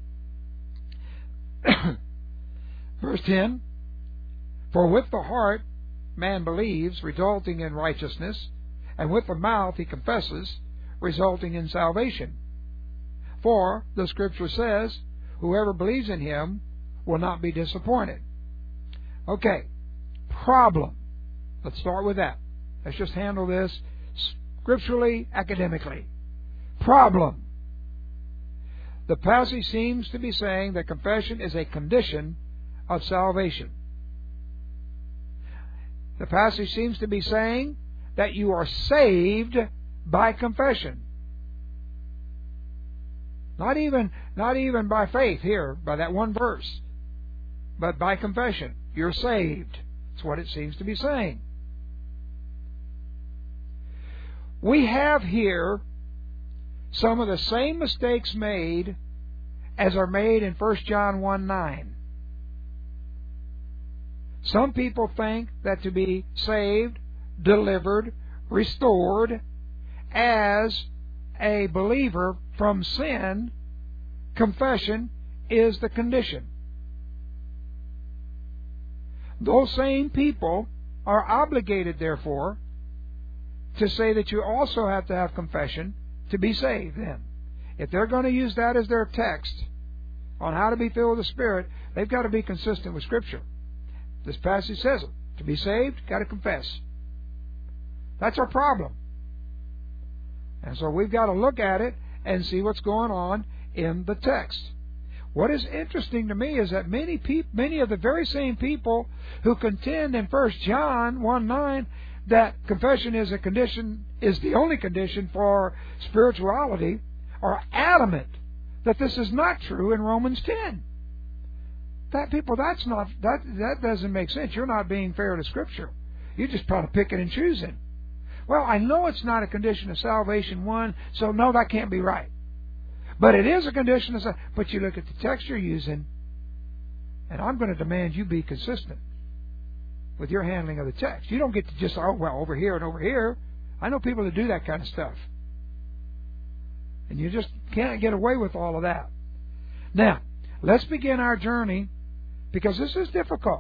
Verse ten, for with the heart man believes, resulting in righteousness, and with the mouth he confesses, resulting in salvation. For the Scripture says, whoever believes in him will not be disappointed. Okay, problem. Let's start with that. Let's just handle this scripturally, academically. Problem. The passage seems to be saying that confession is a condition of salvation. The passage seems to be saying that you are saved by confession. Not even, not even by faith here, by that one verse, but by confession. You're saved. That's what it seems to be saying. We have here some of the same mistakes made as are made in First John one nine. Some people think that to be saved, delivered, restored as a believer from sin, confession is the condition. Those same people are obligated, therefore, to say that you also have to have confession to be saved then. If they're going to use that as their text on how to be filled with the Spirit, they've got to be consistent with Scripture. This passage says it. To be saved, got to confess. That's our problem. And so we've got to look at it and see what's going on in the text. What is interesting to me is that many people, many of the very same people who contend in First John one nine that confession is a condition, is the only condition for spirituality, are adamant that this is not true in Romans ten. That people, that's not, that that doesn't make sense. You're not being fair to Scripture. You're just probably picking and choosing. Well, I know it's not a condition of salvation, one, so no, that can't be right. But it is a condition of salvation. But you look at the text you're using, and I'm going to demand you be consistent with your handling of the text. You don't get to just, oh, well, over here and over here. I know people that do that kind of stuff. And you just can't get away with all of that. Now, let's begin our journey, because this is difficult.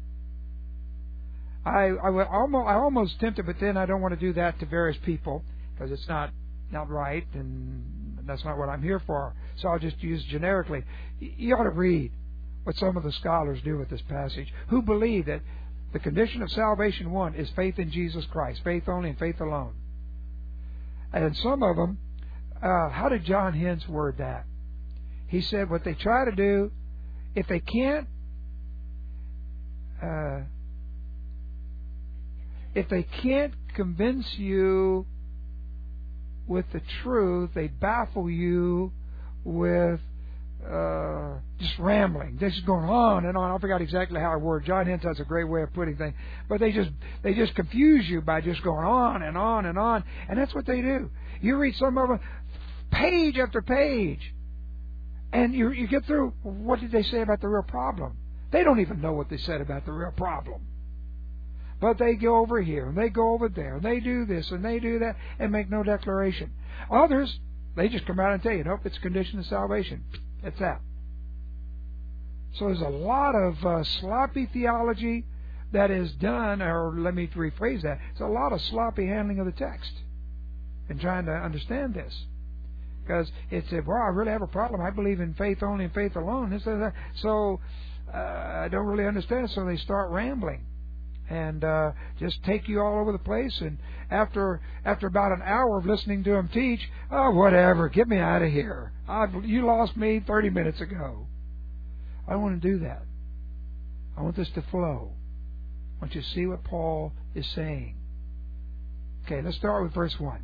I, I, almost, I almost tempted, but then I don't want to do that to various people, because it's not, not right, and that's not what I'm here for. So I'll just use generically. You ought to read what some of the scholars do with this passage, who believe that the condition of salvation, one, is faith in Jesus Christ, faith only and faith alone. And some of them, uh, how did John Hens word that? He said what they try to do, if they can't, uh, if they can't convince you with the truth, they baffle you with uh, just rambling, just going on and on. I forgot exactly how I word. John Hens has a great way of putting things, but they just they just confuse you by just going on and on and on, and that's what they do. You read some of them, page after page, and you you get through. What did they say about the real problem? They don't even know what they said about the real problem. But they go over here, and they go over there, and they do this, and they do that, and make no declaration. Others, they just come out and tell you, nope, it's a condition of salvation. That's that. So there's a lot of uh, sloppy theology that is done, or let me rephrase that, it's a lot of sloppy handling of the text in trying to understand this. Because it's, well, I really have a problem. I believe in faith only and faith alone. This, that, so uh, I don't really understand, so they start rambling. And uh, just take you all over the place. And after after about an hour of listening to him teach, oh, whatever, get me out of here. I've, you lost me thirty minutes ago. I don't want to do that. I want this to flow. I want you to see what Paul is saying. Okay, let's start with verse one.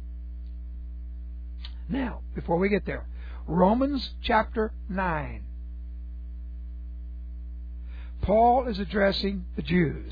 Now, before we get there, Romans chapter nine. Paul is addressing the Jews.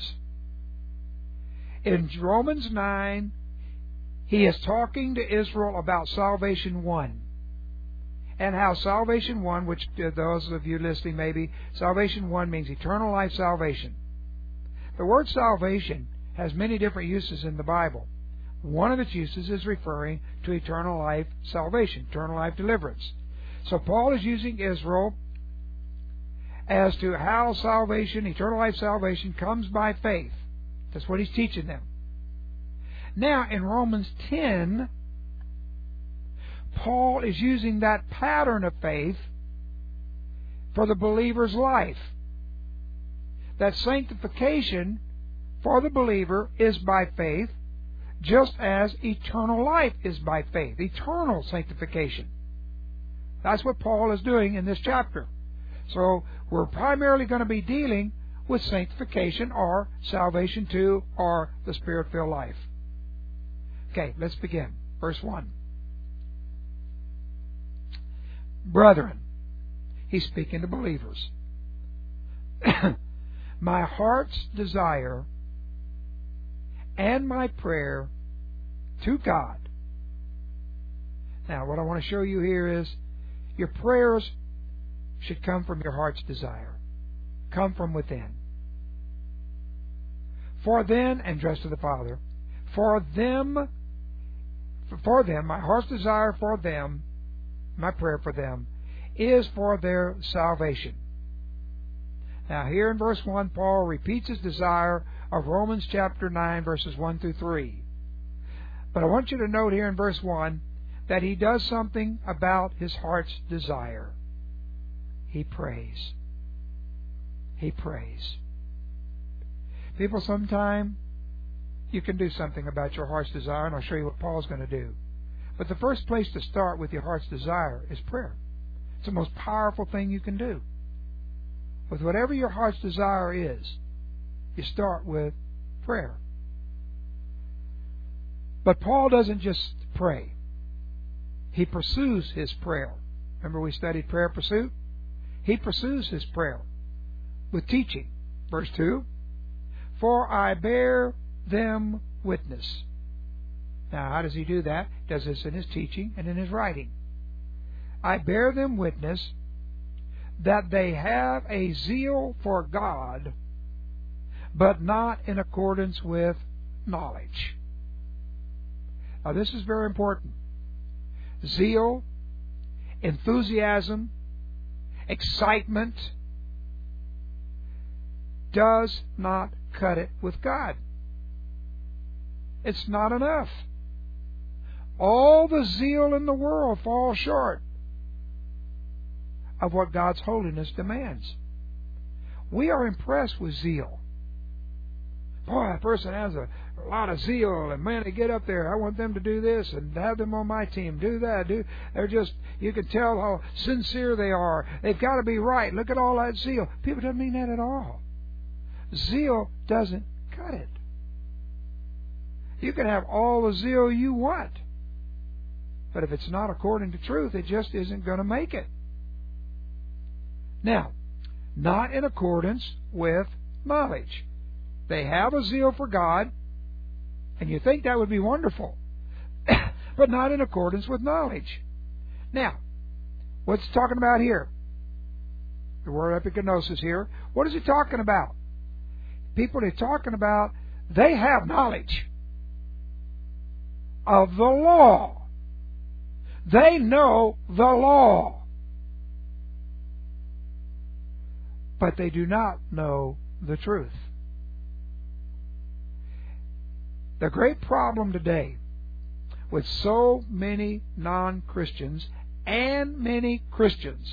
In Romans nine, he is talking to Israel about salvation one. And how salvation one, which uh, those of you listening maybe, salvation one means eternal life salvation. The word salvation has many different uses in the Bible. One of its uses is referring to eternal life salvation, eternal life deliverance. So Paul is using Israel as to how salvation, eternal life salvation, comes by faith. That's what he's teaching them. Now, in Romans ten, Paul is using that pattern of faith for the believer's life. That sanctification for the believer is by faith, just as eternal life is by faith. Eternal sanctification. That's what Paul is doing in this chapter. So we're primarily going to be dealing with sanctification or salvation too, or the Spirit-filled life. Okay, let's begin. Verse one. Brethren, he's speaking to believers. My heart's desire and my prayer to God. Now, what I want to show you here is your prayers should come from your heart's desire. Come from within. For then, and addressed to the Father, for them, for them, my heart's desire for them, my prayer for them, is for their salvation. Now here in verse one, Paul repeats his desire of Romans chapter nine, verses one through three. But I want you to note here in verse one that he does something about his heart's desire. He prays. He prays. People, sometime you can do something about your heart's desire, and I'll show you what Paul's going to do. But the first place to start with your heart's desire is prayer. It's the most powerful thing you can do. With whatever your heart's desire is, you start with prayer. But Paul doesn't just pray. He pursues his prayer. Remember we studied prayer pursuit? He pursues his prayer with teaching. Verse two, for I bear them witness. Now, how does he do that? He does this in his teaching and in his writing. I bear them witness that they have a zeal for God, but not in accordance with knowledge. Now, this is very important. Zeal, enthusiasm, excitement does not cut it with God. It's not enough. All the zeal in the world falls short of what God's holiness demands. We are impressed with zeal. Boy, a person has a, a lot of zeal, and man, they get up there, I want them to do this and have them on my team, do that, do. They're just, you can tell how sincere they are. They've got to be right. Look at all that zeal. People don't mean that at all. Zeal doesn't cut it. You can have all the zeal you want, but if it's not according to truth, it just isn't going to make it. Now, not in accordance with knowledge. They have a zeal for God, and you think that would be wonderful, but not in accordance with knowledge. Now, what's he talking about here? The word epignosis here. What is he talking about? People he's talking about, they have knowledge of the law. They know the law. But they do not know the truth. The great problem today with so many non-Christians and many Christians,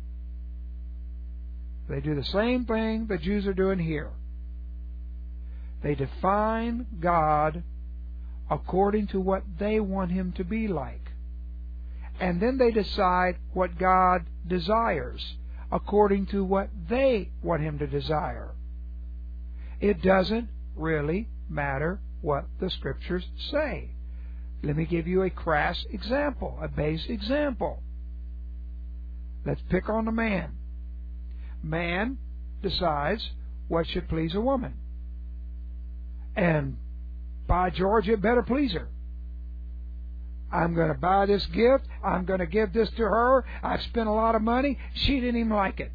they do the same thing the Jews are doing here. They define God according to what they want Him to be like. And then they decide what God desires according to what they want Him to desire. It doesn't really matter what the Scriptures say. Let me give you a crass example, a base example. Let's pick on the man. Man decides what should please a woman. And by George, it better please her. I'm going to buy this gift. I'm going to give this to her. I've spent a lot of money. She didn't even like it.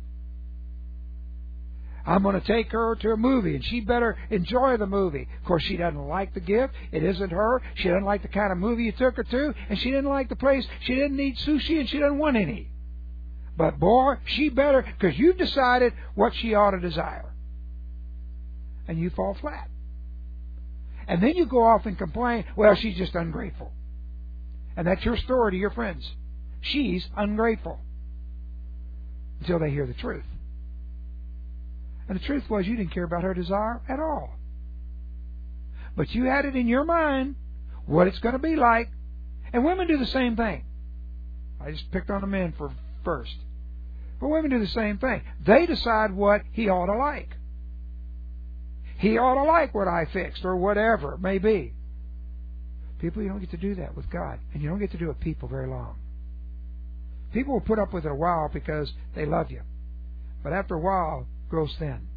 I'm going to take her to a movie, and she better enjoy the movie. Of course, she doesn't like the gift. It isn't her. She doesn't like the kind of movie you took her to, and she didn't like the place. She didn't eat sushi, and she doesn't want any. But, boy, she better, because you've decided what she ought to desire. And you fall flat. And then you go off and complain, well, she's just ungrateful. And that's your story to your friends. She's ungrateful. until they hear the truth. And the truth was, you didn't care about her desire at all. But you had it in your mind what it's going to be like. And women do the same thing. I just picked on the men for first. But women do the same thing. They decide what he ought to like. He ought to like what I fixed, or whatever it may be. People, you don't get to do that with God. And you don't get to do it with people very long. People will put up with it a while because they love you. But after a while, it grows thin.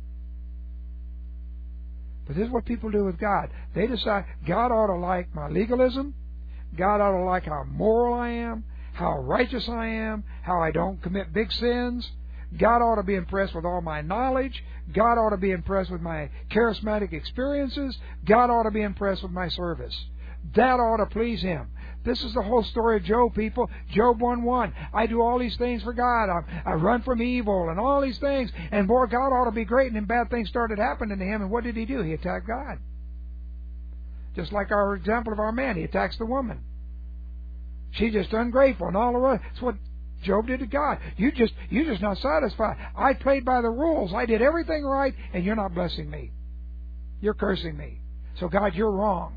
But this is what people do with God. They decide God ought to like my legalism. God ought to like how moral I am, how righteous I am, how I don't commit big sins. God ought to be impressed with all my knowledge. God ought to be impressed with my charismatic experiences. God ought to be impressed with my service. That ought to please Him. This is the whole story of Job, people. Job one one. I do all these things for God. I, I run from evil and all these things. And boy, God ought to be great. And then bad things started happening to him. And what did he do? He attacked God. Just like our example of our man. He attacks the woman. She's just ungrateful and all the rest. That's what Job did to God. You just, you're just not satisfied. I played by the rules. I did everything right, and you're not blessing me. You're cursing me. So God, you're wrong.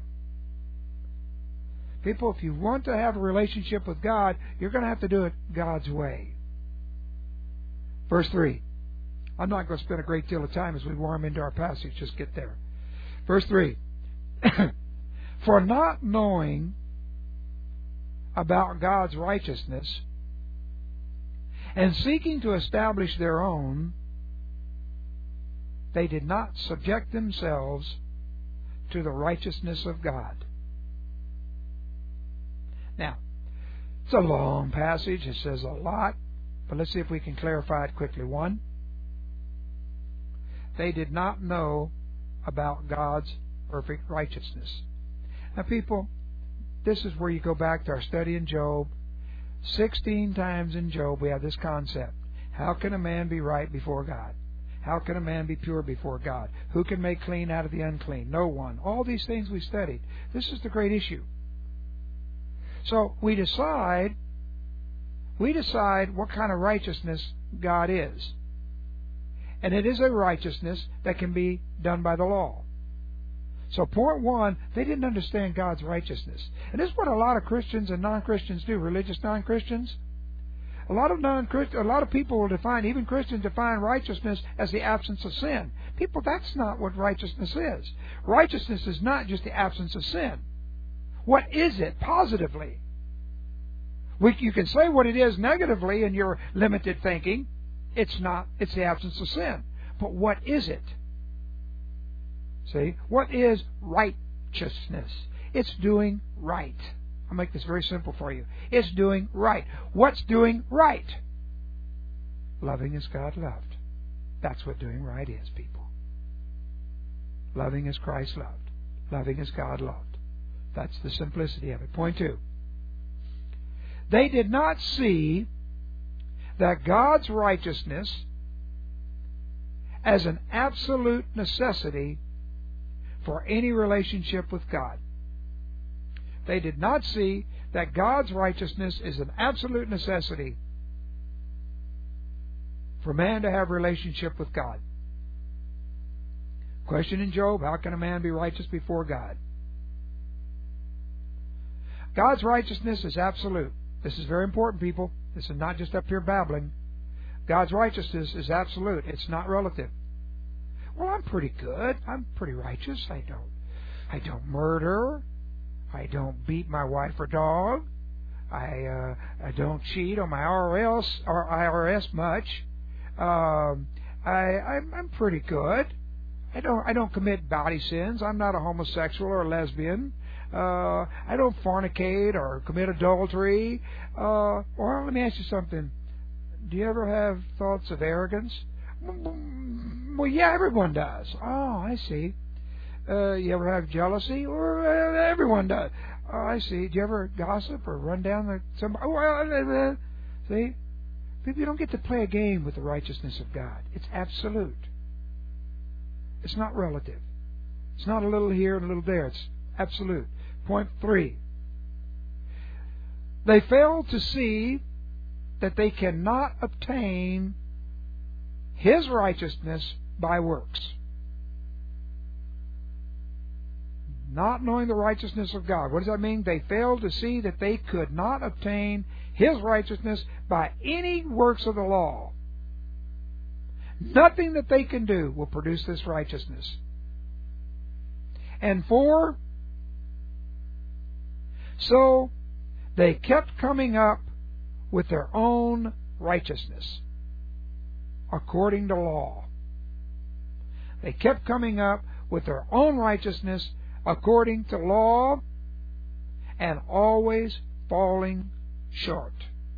People, if you want to have a relationship with God, you're going to have to do it God's way. Verse three. I'm not going to spend a great deal of time as we warm into our passage. Just get there. Verse three. For not knowing about God's righteousness and seeking to establish their own, they did not subject themselves to the righteousness of God. Now, it's a long passage. It says a lot, but let's see if we can clarify it quickly. One, they did not know about God's perfect righteousness. Now, people, this is where you go back to our study in Job. Sixteen times in Job we have this concept. How can a man be right before God? How can a man be pure before God? Who can make clean out of the unclean? No one. All these things we studied. This is the great issue. So we decide, we decide what kind of righteousness God is. And it is a righteousness that can be done by the law. So point one, they didn't understand God's righteousness. And this is what a lot of Christians and non-Christians do, religious non-Christians. A lot of non-Christian, a lot of people will define, even Christians define righteousness as the absence of sin. People, that's not what righteousness is. Righteousness is not just the absence of sin. What is it positively? We, you can say what it is negatively in your limited thinking. It's not. It's the absence of sin. But what is it? See? What is righteousness? It's doing right. I'll make this very simple for you. It's doing right. What's doing right? Loving as God loved. That's what doing right is, people. Loving as Christ loved. Loving as God loved. That's the simplicity of it. Point two. They did not see that God's righteousness as an absolute necessity for any relationship with God. They did not see that God's righteousness is an absolute necessity for man to have a relationship with God. Question in Job, how can a man be righteous before God? God's righteousness is absolute. This is very important, people. This is not just up here babbling. God's righteousness is absolute. It's not relative. Well, I'm pretty good. I'm pretty righteous. I don't I don't murder. I don't beat my wife or dog. I uh, I don't cheat on my I R S or I R S much. Um, I I'm, I'm pretty good. I don't I don't commit body sins. I'm not a homosexual or a lesbian. Uh, I don't fornicate or commit adultery. Uh, or let me ask you something. Do you ever have thoughts of arrogance? Well, yeah, everyone does. Oh, I see. Uh, you ever have jealousy? Or uh, everyone does. Oh, I see. Do you ever gossip or run down the somebody? Well, uh, see, people, you don't get to play a game with the righteousness of God. It's absolute. It's not relative. It's not a little here and a little there. It's absolute. Point three. They fail to see that they cannot obtain His righteousness by works. Not knowing the righteousness of God. What does that mean? They failed to see that they could not obtain His righteousness by any works of the law. Nothing that they can do will produce this righteousness. And four, so they kept coming up with their own righteousness according to law. They kept coming up with their own righteousness according to law, and always falling short.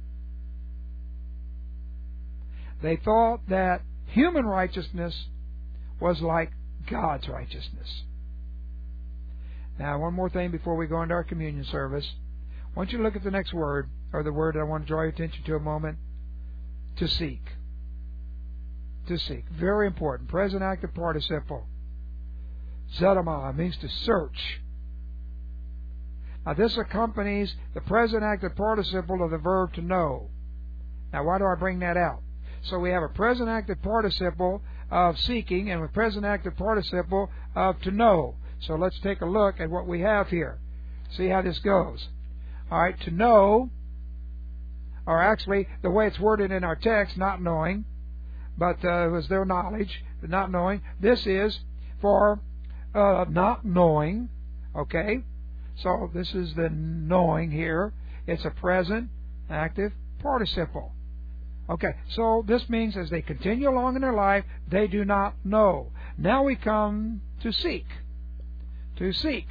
They thought that human righteousness was like God's righteousness. Now, one more thing before we go into our communion service. I want you to look at the next word, or the word I want to draw your attention to a moment. To seek. To seek. Very important. Present active participle. Zedamah means to search. Now, this accompanies the present active participle of the verb to know. Now, why do I bring that out? So we have a present active participle of seeking and a present active participle of to know. So let's take a look at what we have here. See how this goes. All right, to know, or actually the way it's worded in our text, not knowing, but uh, it was their knowledge, not knowing. This is for uh, not knowing, okay? So this is the knowing here. It's a present active participle. Okay, so this means as they continue along in their life, they do not know. Now we come to seek. To seek.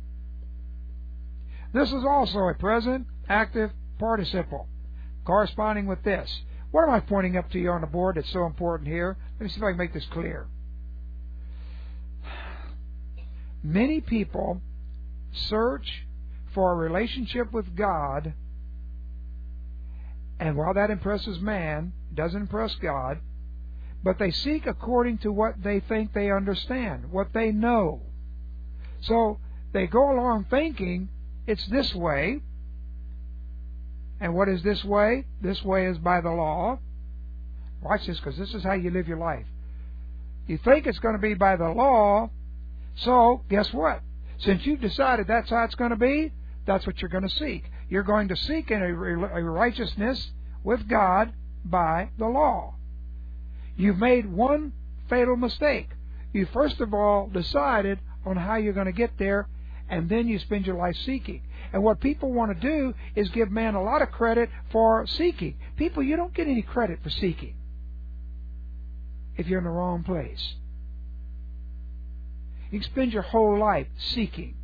This is also a present active participle, corresponding with this. What am I pointing up to you on the board that's so important here? Let me see if I can make this clear. Many people search for a relationship with God, and while that impresses man, it doesn't impress God, but they seek according to what they think they understand, what they know. So they go along thinking it's this way. And what is this way? This way is by the law. Watch this, because this is how you live your life. You think it's going to be by the law, so guess what? Since you've decided that's how it's going to be, that's what you're going to seek. You're going to seek in a, a righteousness with God by the law. You've made one fatal mistake. You first of all decided on how you're going to get there, and then you spend your life seeking. And what people want to do is give man a lot of credit for seeking. People, you don't get any credit for seeking if you're in the wrong place. You can spend your whole life seeking.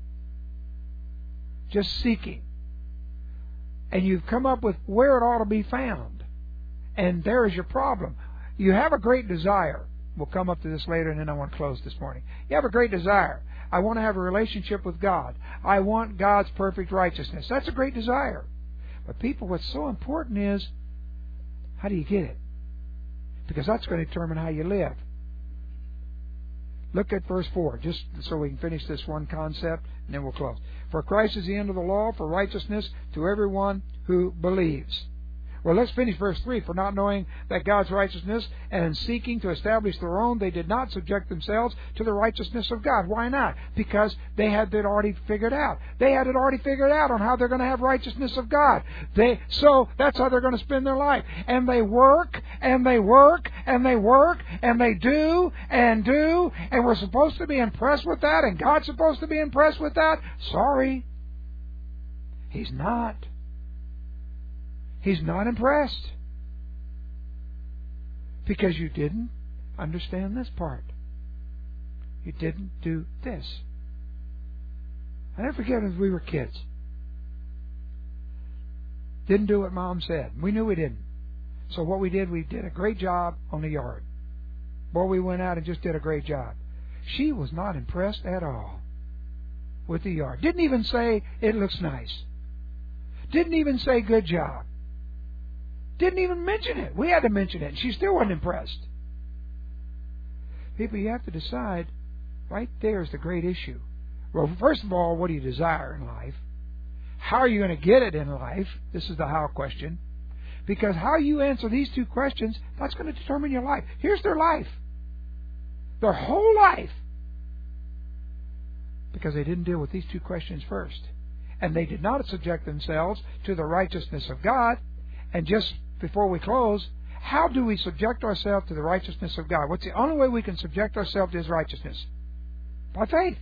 Just seeking. And you've come up with where it ought to be found. And there is your problem. You have a great desire. We'll come up to this later, and then I want to close this morning. You have a great desire. I want to have a relationship with God. I want God's perfect righteousness. That's a great desire. But people, what's so important is, how do you get it? Because that's going to determine how you live. Look at verse four, just so we can finish this one concept, and then we'll close. For Christ is the end of the law for righteousness to everyone who believes. Well, let's finish verse three. For not knowing that God's righteousness, and in seeking to establish their own, they did not subject themselves to the righteousness of God. Why not? Because they had it already figured out. They had it already figured out on how they're going to have righteousness of God. They so that's how they're going to spend their life. And they work, and they work, and they work, and they do, and do, and we're supposed to be impressed with that, and God's supposed to be impressed with that. Sorry. He's not. He's not impressed. Because you didn't understand this part. You didn't do this. I never forget when we were kids. Didn't do what Mom said. We knew we didn't. So what we did, we did a great job on the yard. Boy, we went out and just did a great job. She was not impressed at all with the yard. Didn't even say, it looks nice. Didn't even say, good job. Didn't even mention it. We had to mention it, and she still wasn't impressed. People, you have to decide, right there is the great issue. Well, first of all, what do you desire in life? How are you going to get it in life? This is the how question. Because how you answer these two questions, that's going to determine your life. Here's their life. Their whole life. Because they didn't deal with these two questions first. And they did not subject themselves to the righteousness of God. And just before we close, how do we subject ourselves to the righteousness of God? What's the only way we can subject ourselves to His righteousness? By faith.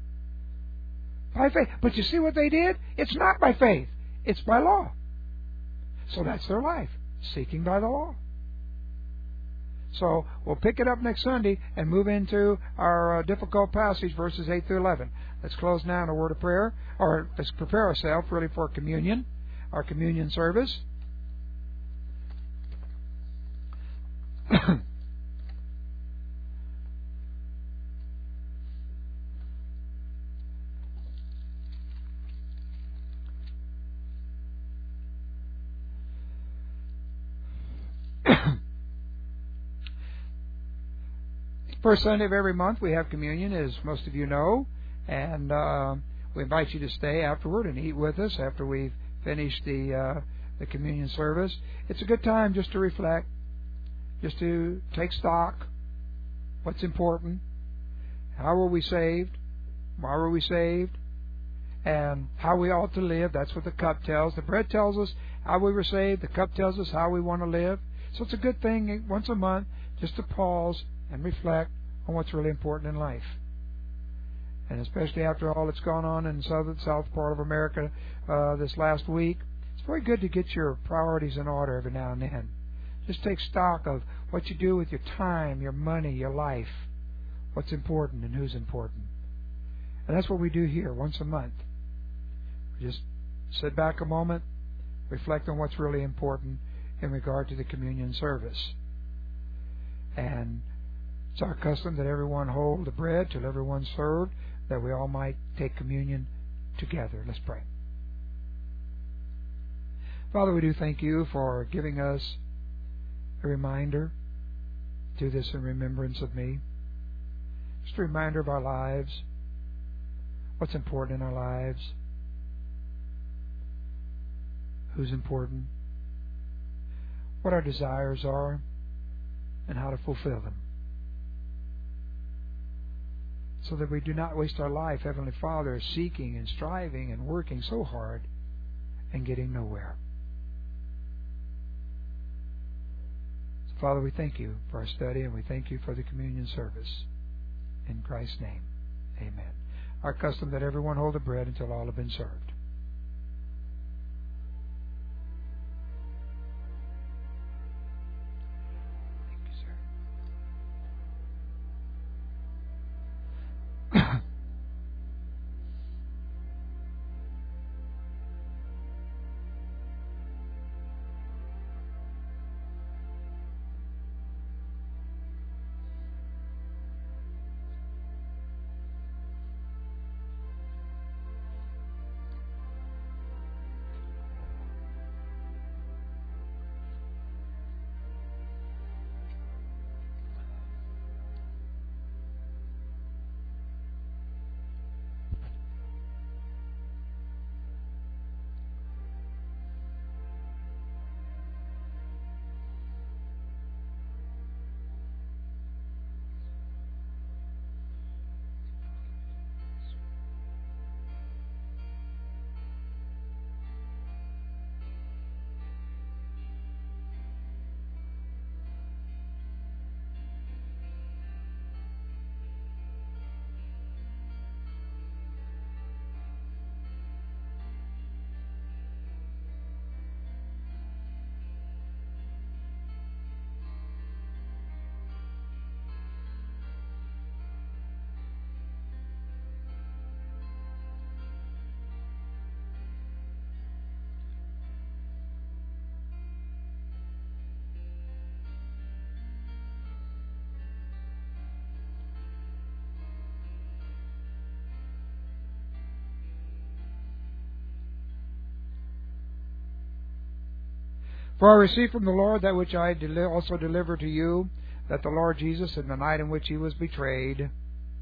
By faith. But you see what they did? It's not by faith. It's by law. So that's their life. Seeking by the law. So we'll pick it up next Sunday and move into our uh, difficult passage, verses eight through eleven. Let's close now in a word of prayer, or let's prepare ourselves really for communion, our communion service. First Sunday of every month we have communion, as most of you know, and uh, we invite you to stay afterward and eat with us after we've finished the uh, the communion service. It's a good time just to reflect, just to take stock, what's important, how were we saved, why were we saved, and how we ought to live. That's what the cup tells. The bread tells us how we were saved. The cup tells us how we want to live. So it's a good thing once a month just to pause and reflect on what's really important in life. And especially after all that's gone on in the southern south part of America uh, this last week, it's very good to get your priorities in order every now and then. Just take stock of what you do with your time, your money, your life, what's important and who's important. And that's what we do here once a month. We just sit back a moment, reflect on what's really important in regard to the communion service. And it's our custom that everyone hold the bread till everyone's served, that we all might take communion together. Let's pray. Father, we do thank you for giving us a reminder. Do this in remembrance of me. Just a reminder of our lives, what's important in our lives, who's important, what our desires are, and how to fulfill them. So that we do not waste our life, Heavenly Father, seeking and striving and working so hard and getting nowhere. So, Father, we thank you for our study, and we thank you for the communion service. In Christ's name, amen. Our custom that everyone hold the bread until all have been served. For I received from the Lord that which I also delivered to you, that the Lord Jesus, in the night in which He was betrayed,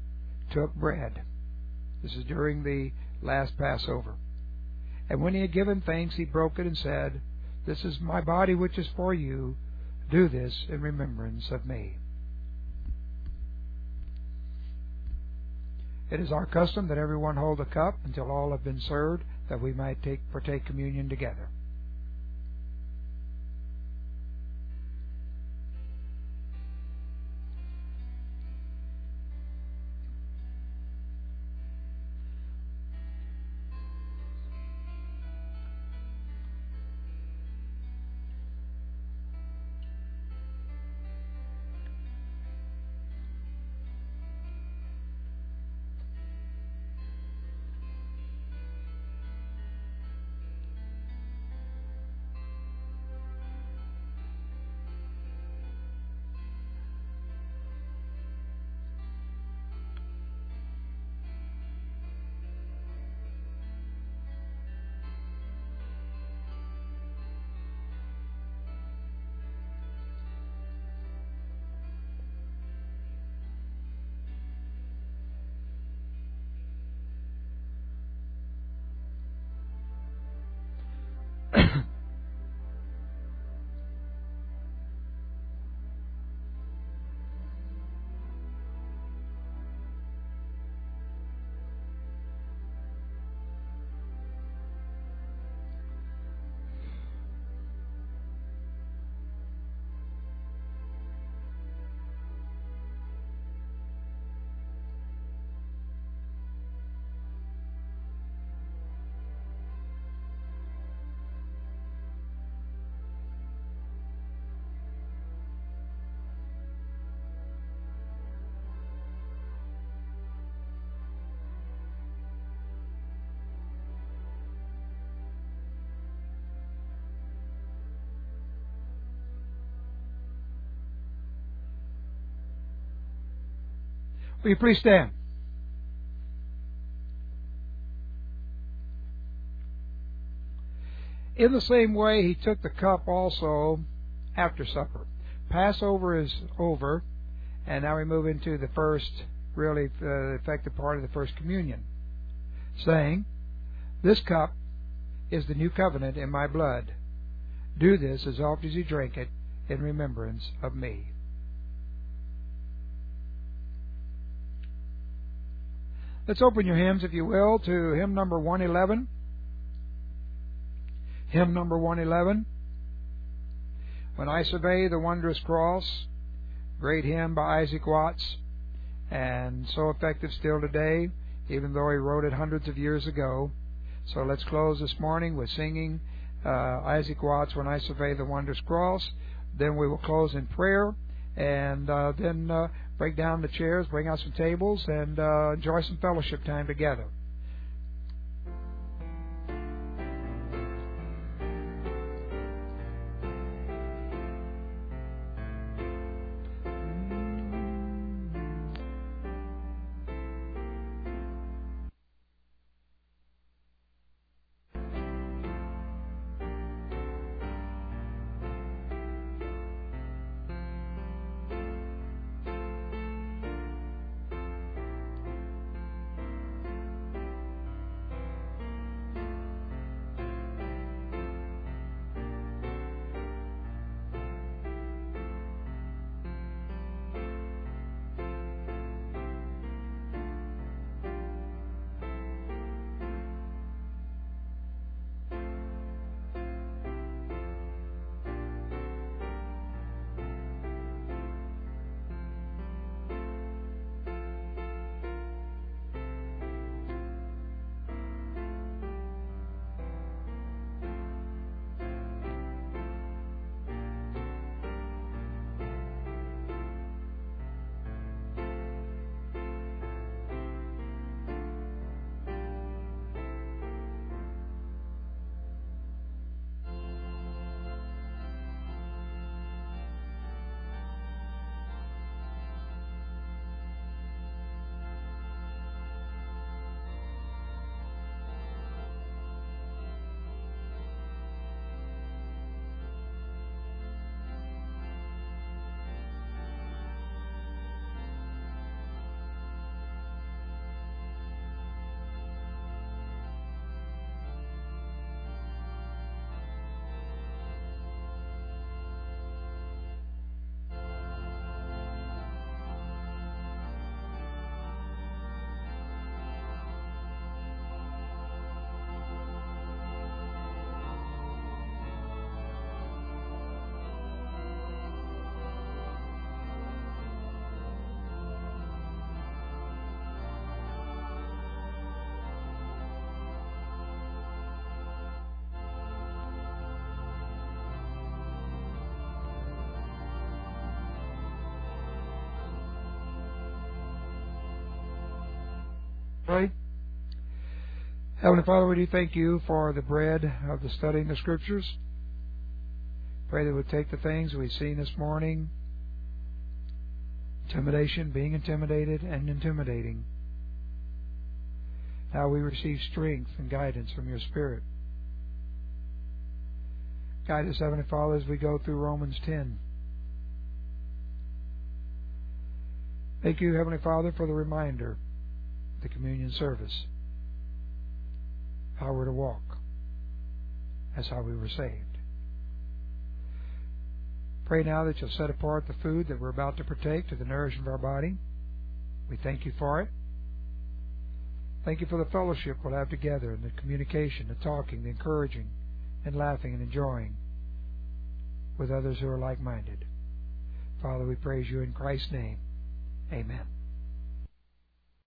took bread. This is during the last Passover. And when He had given thanks, He broke it and said, This is my body which is for you. Do this in remembrance of me. It is our custom that everyone hold a cup until all have been served, that we might take partake communion together. Will you please stand? In the same way, he took the cup also after supper. Passover is over, and now we move into the first, really uh, effective part of the first communion, saying, "This cup is the new covenant in my blood. Do this as often as you drink it in remembrance of me." Let's open your hymns, if you will, to hymn number one eleven. Hymn number one eleven. When I Survey the Wondrous Cross. Great hymn by Isaac Watts, and so effective still today, even though he wrote it hundreds of years ago. So let's close this morning with singing uh, Isaac Watts' When I Survey the Wondrous Cross. Then we will close in prayer, and uh, then uh, break down the chairs, bring out some tables, and uh, enjoy some fellowship time together. Pray. Heavenly Father, we do thank you for the bread of the studying the Scriptures. Pray that we'll take the things we've seen this morning, intimidation, being intimidated, and intimidating. How we receive strength and guidance from your Spirit. Guide us, Heavenly Father, as we go through Romans ten. Thank you, Heavenly Father, for the reminder, the communion service, how we're to walk. That's how we were saved. Pray now that you'll set apart the food that we're about to partake to the nourishment of our body. We thank you for it. Thank you for the fellowship we'll have together, and the communication, the talking, the encouraging, and laughing and enjoying with others who are like-minded. Father, we praise you in Christ's name. Amen.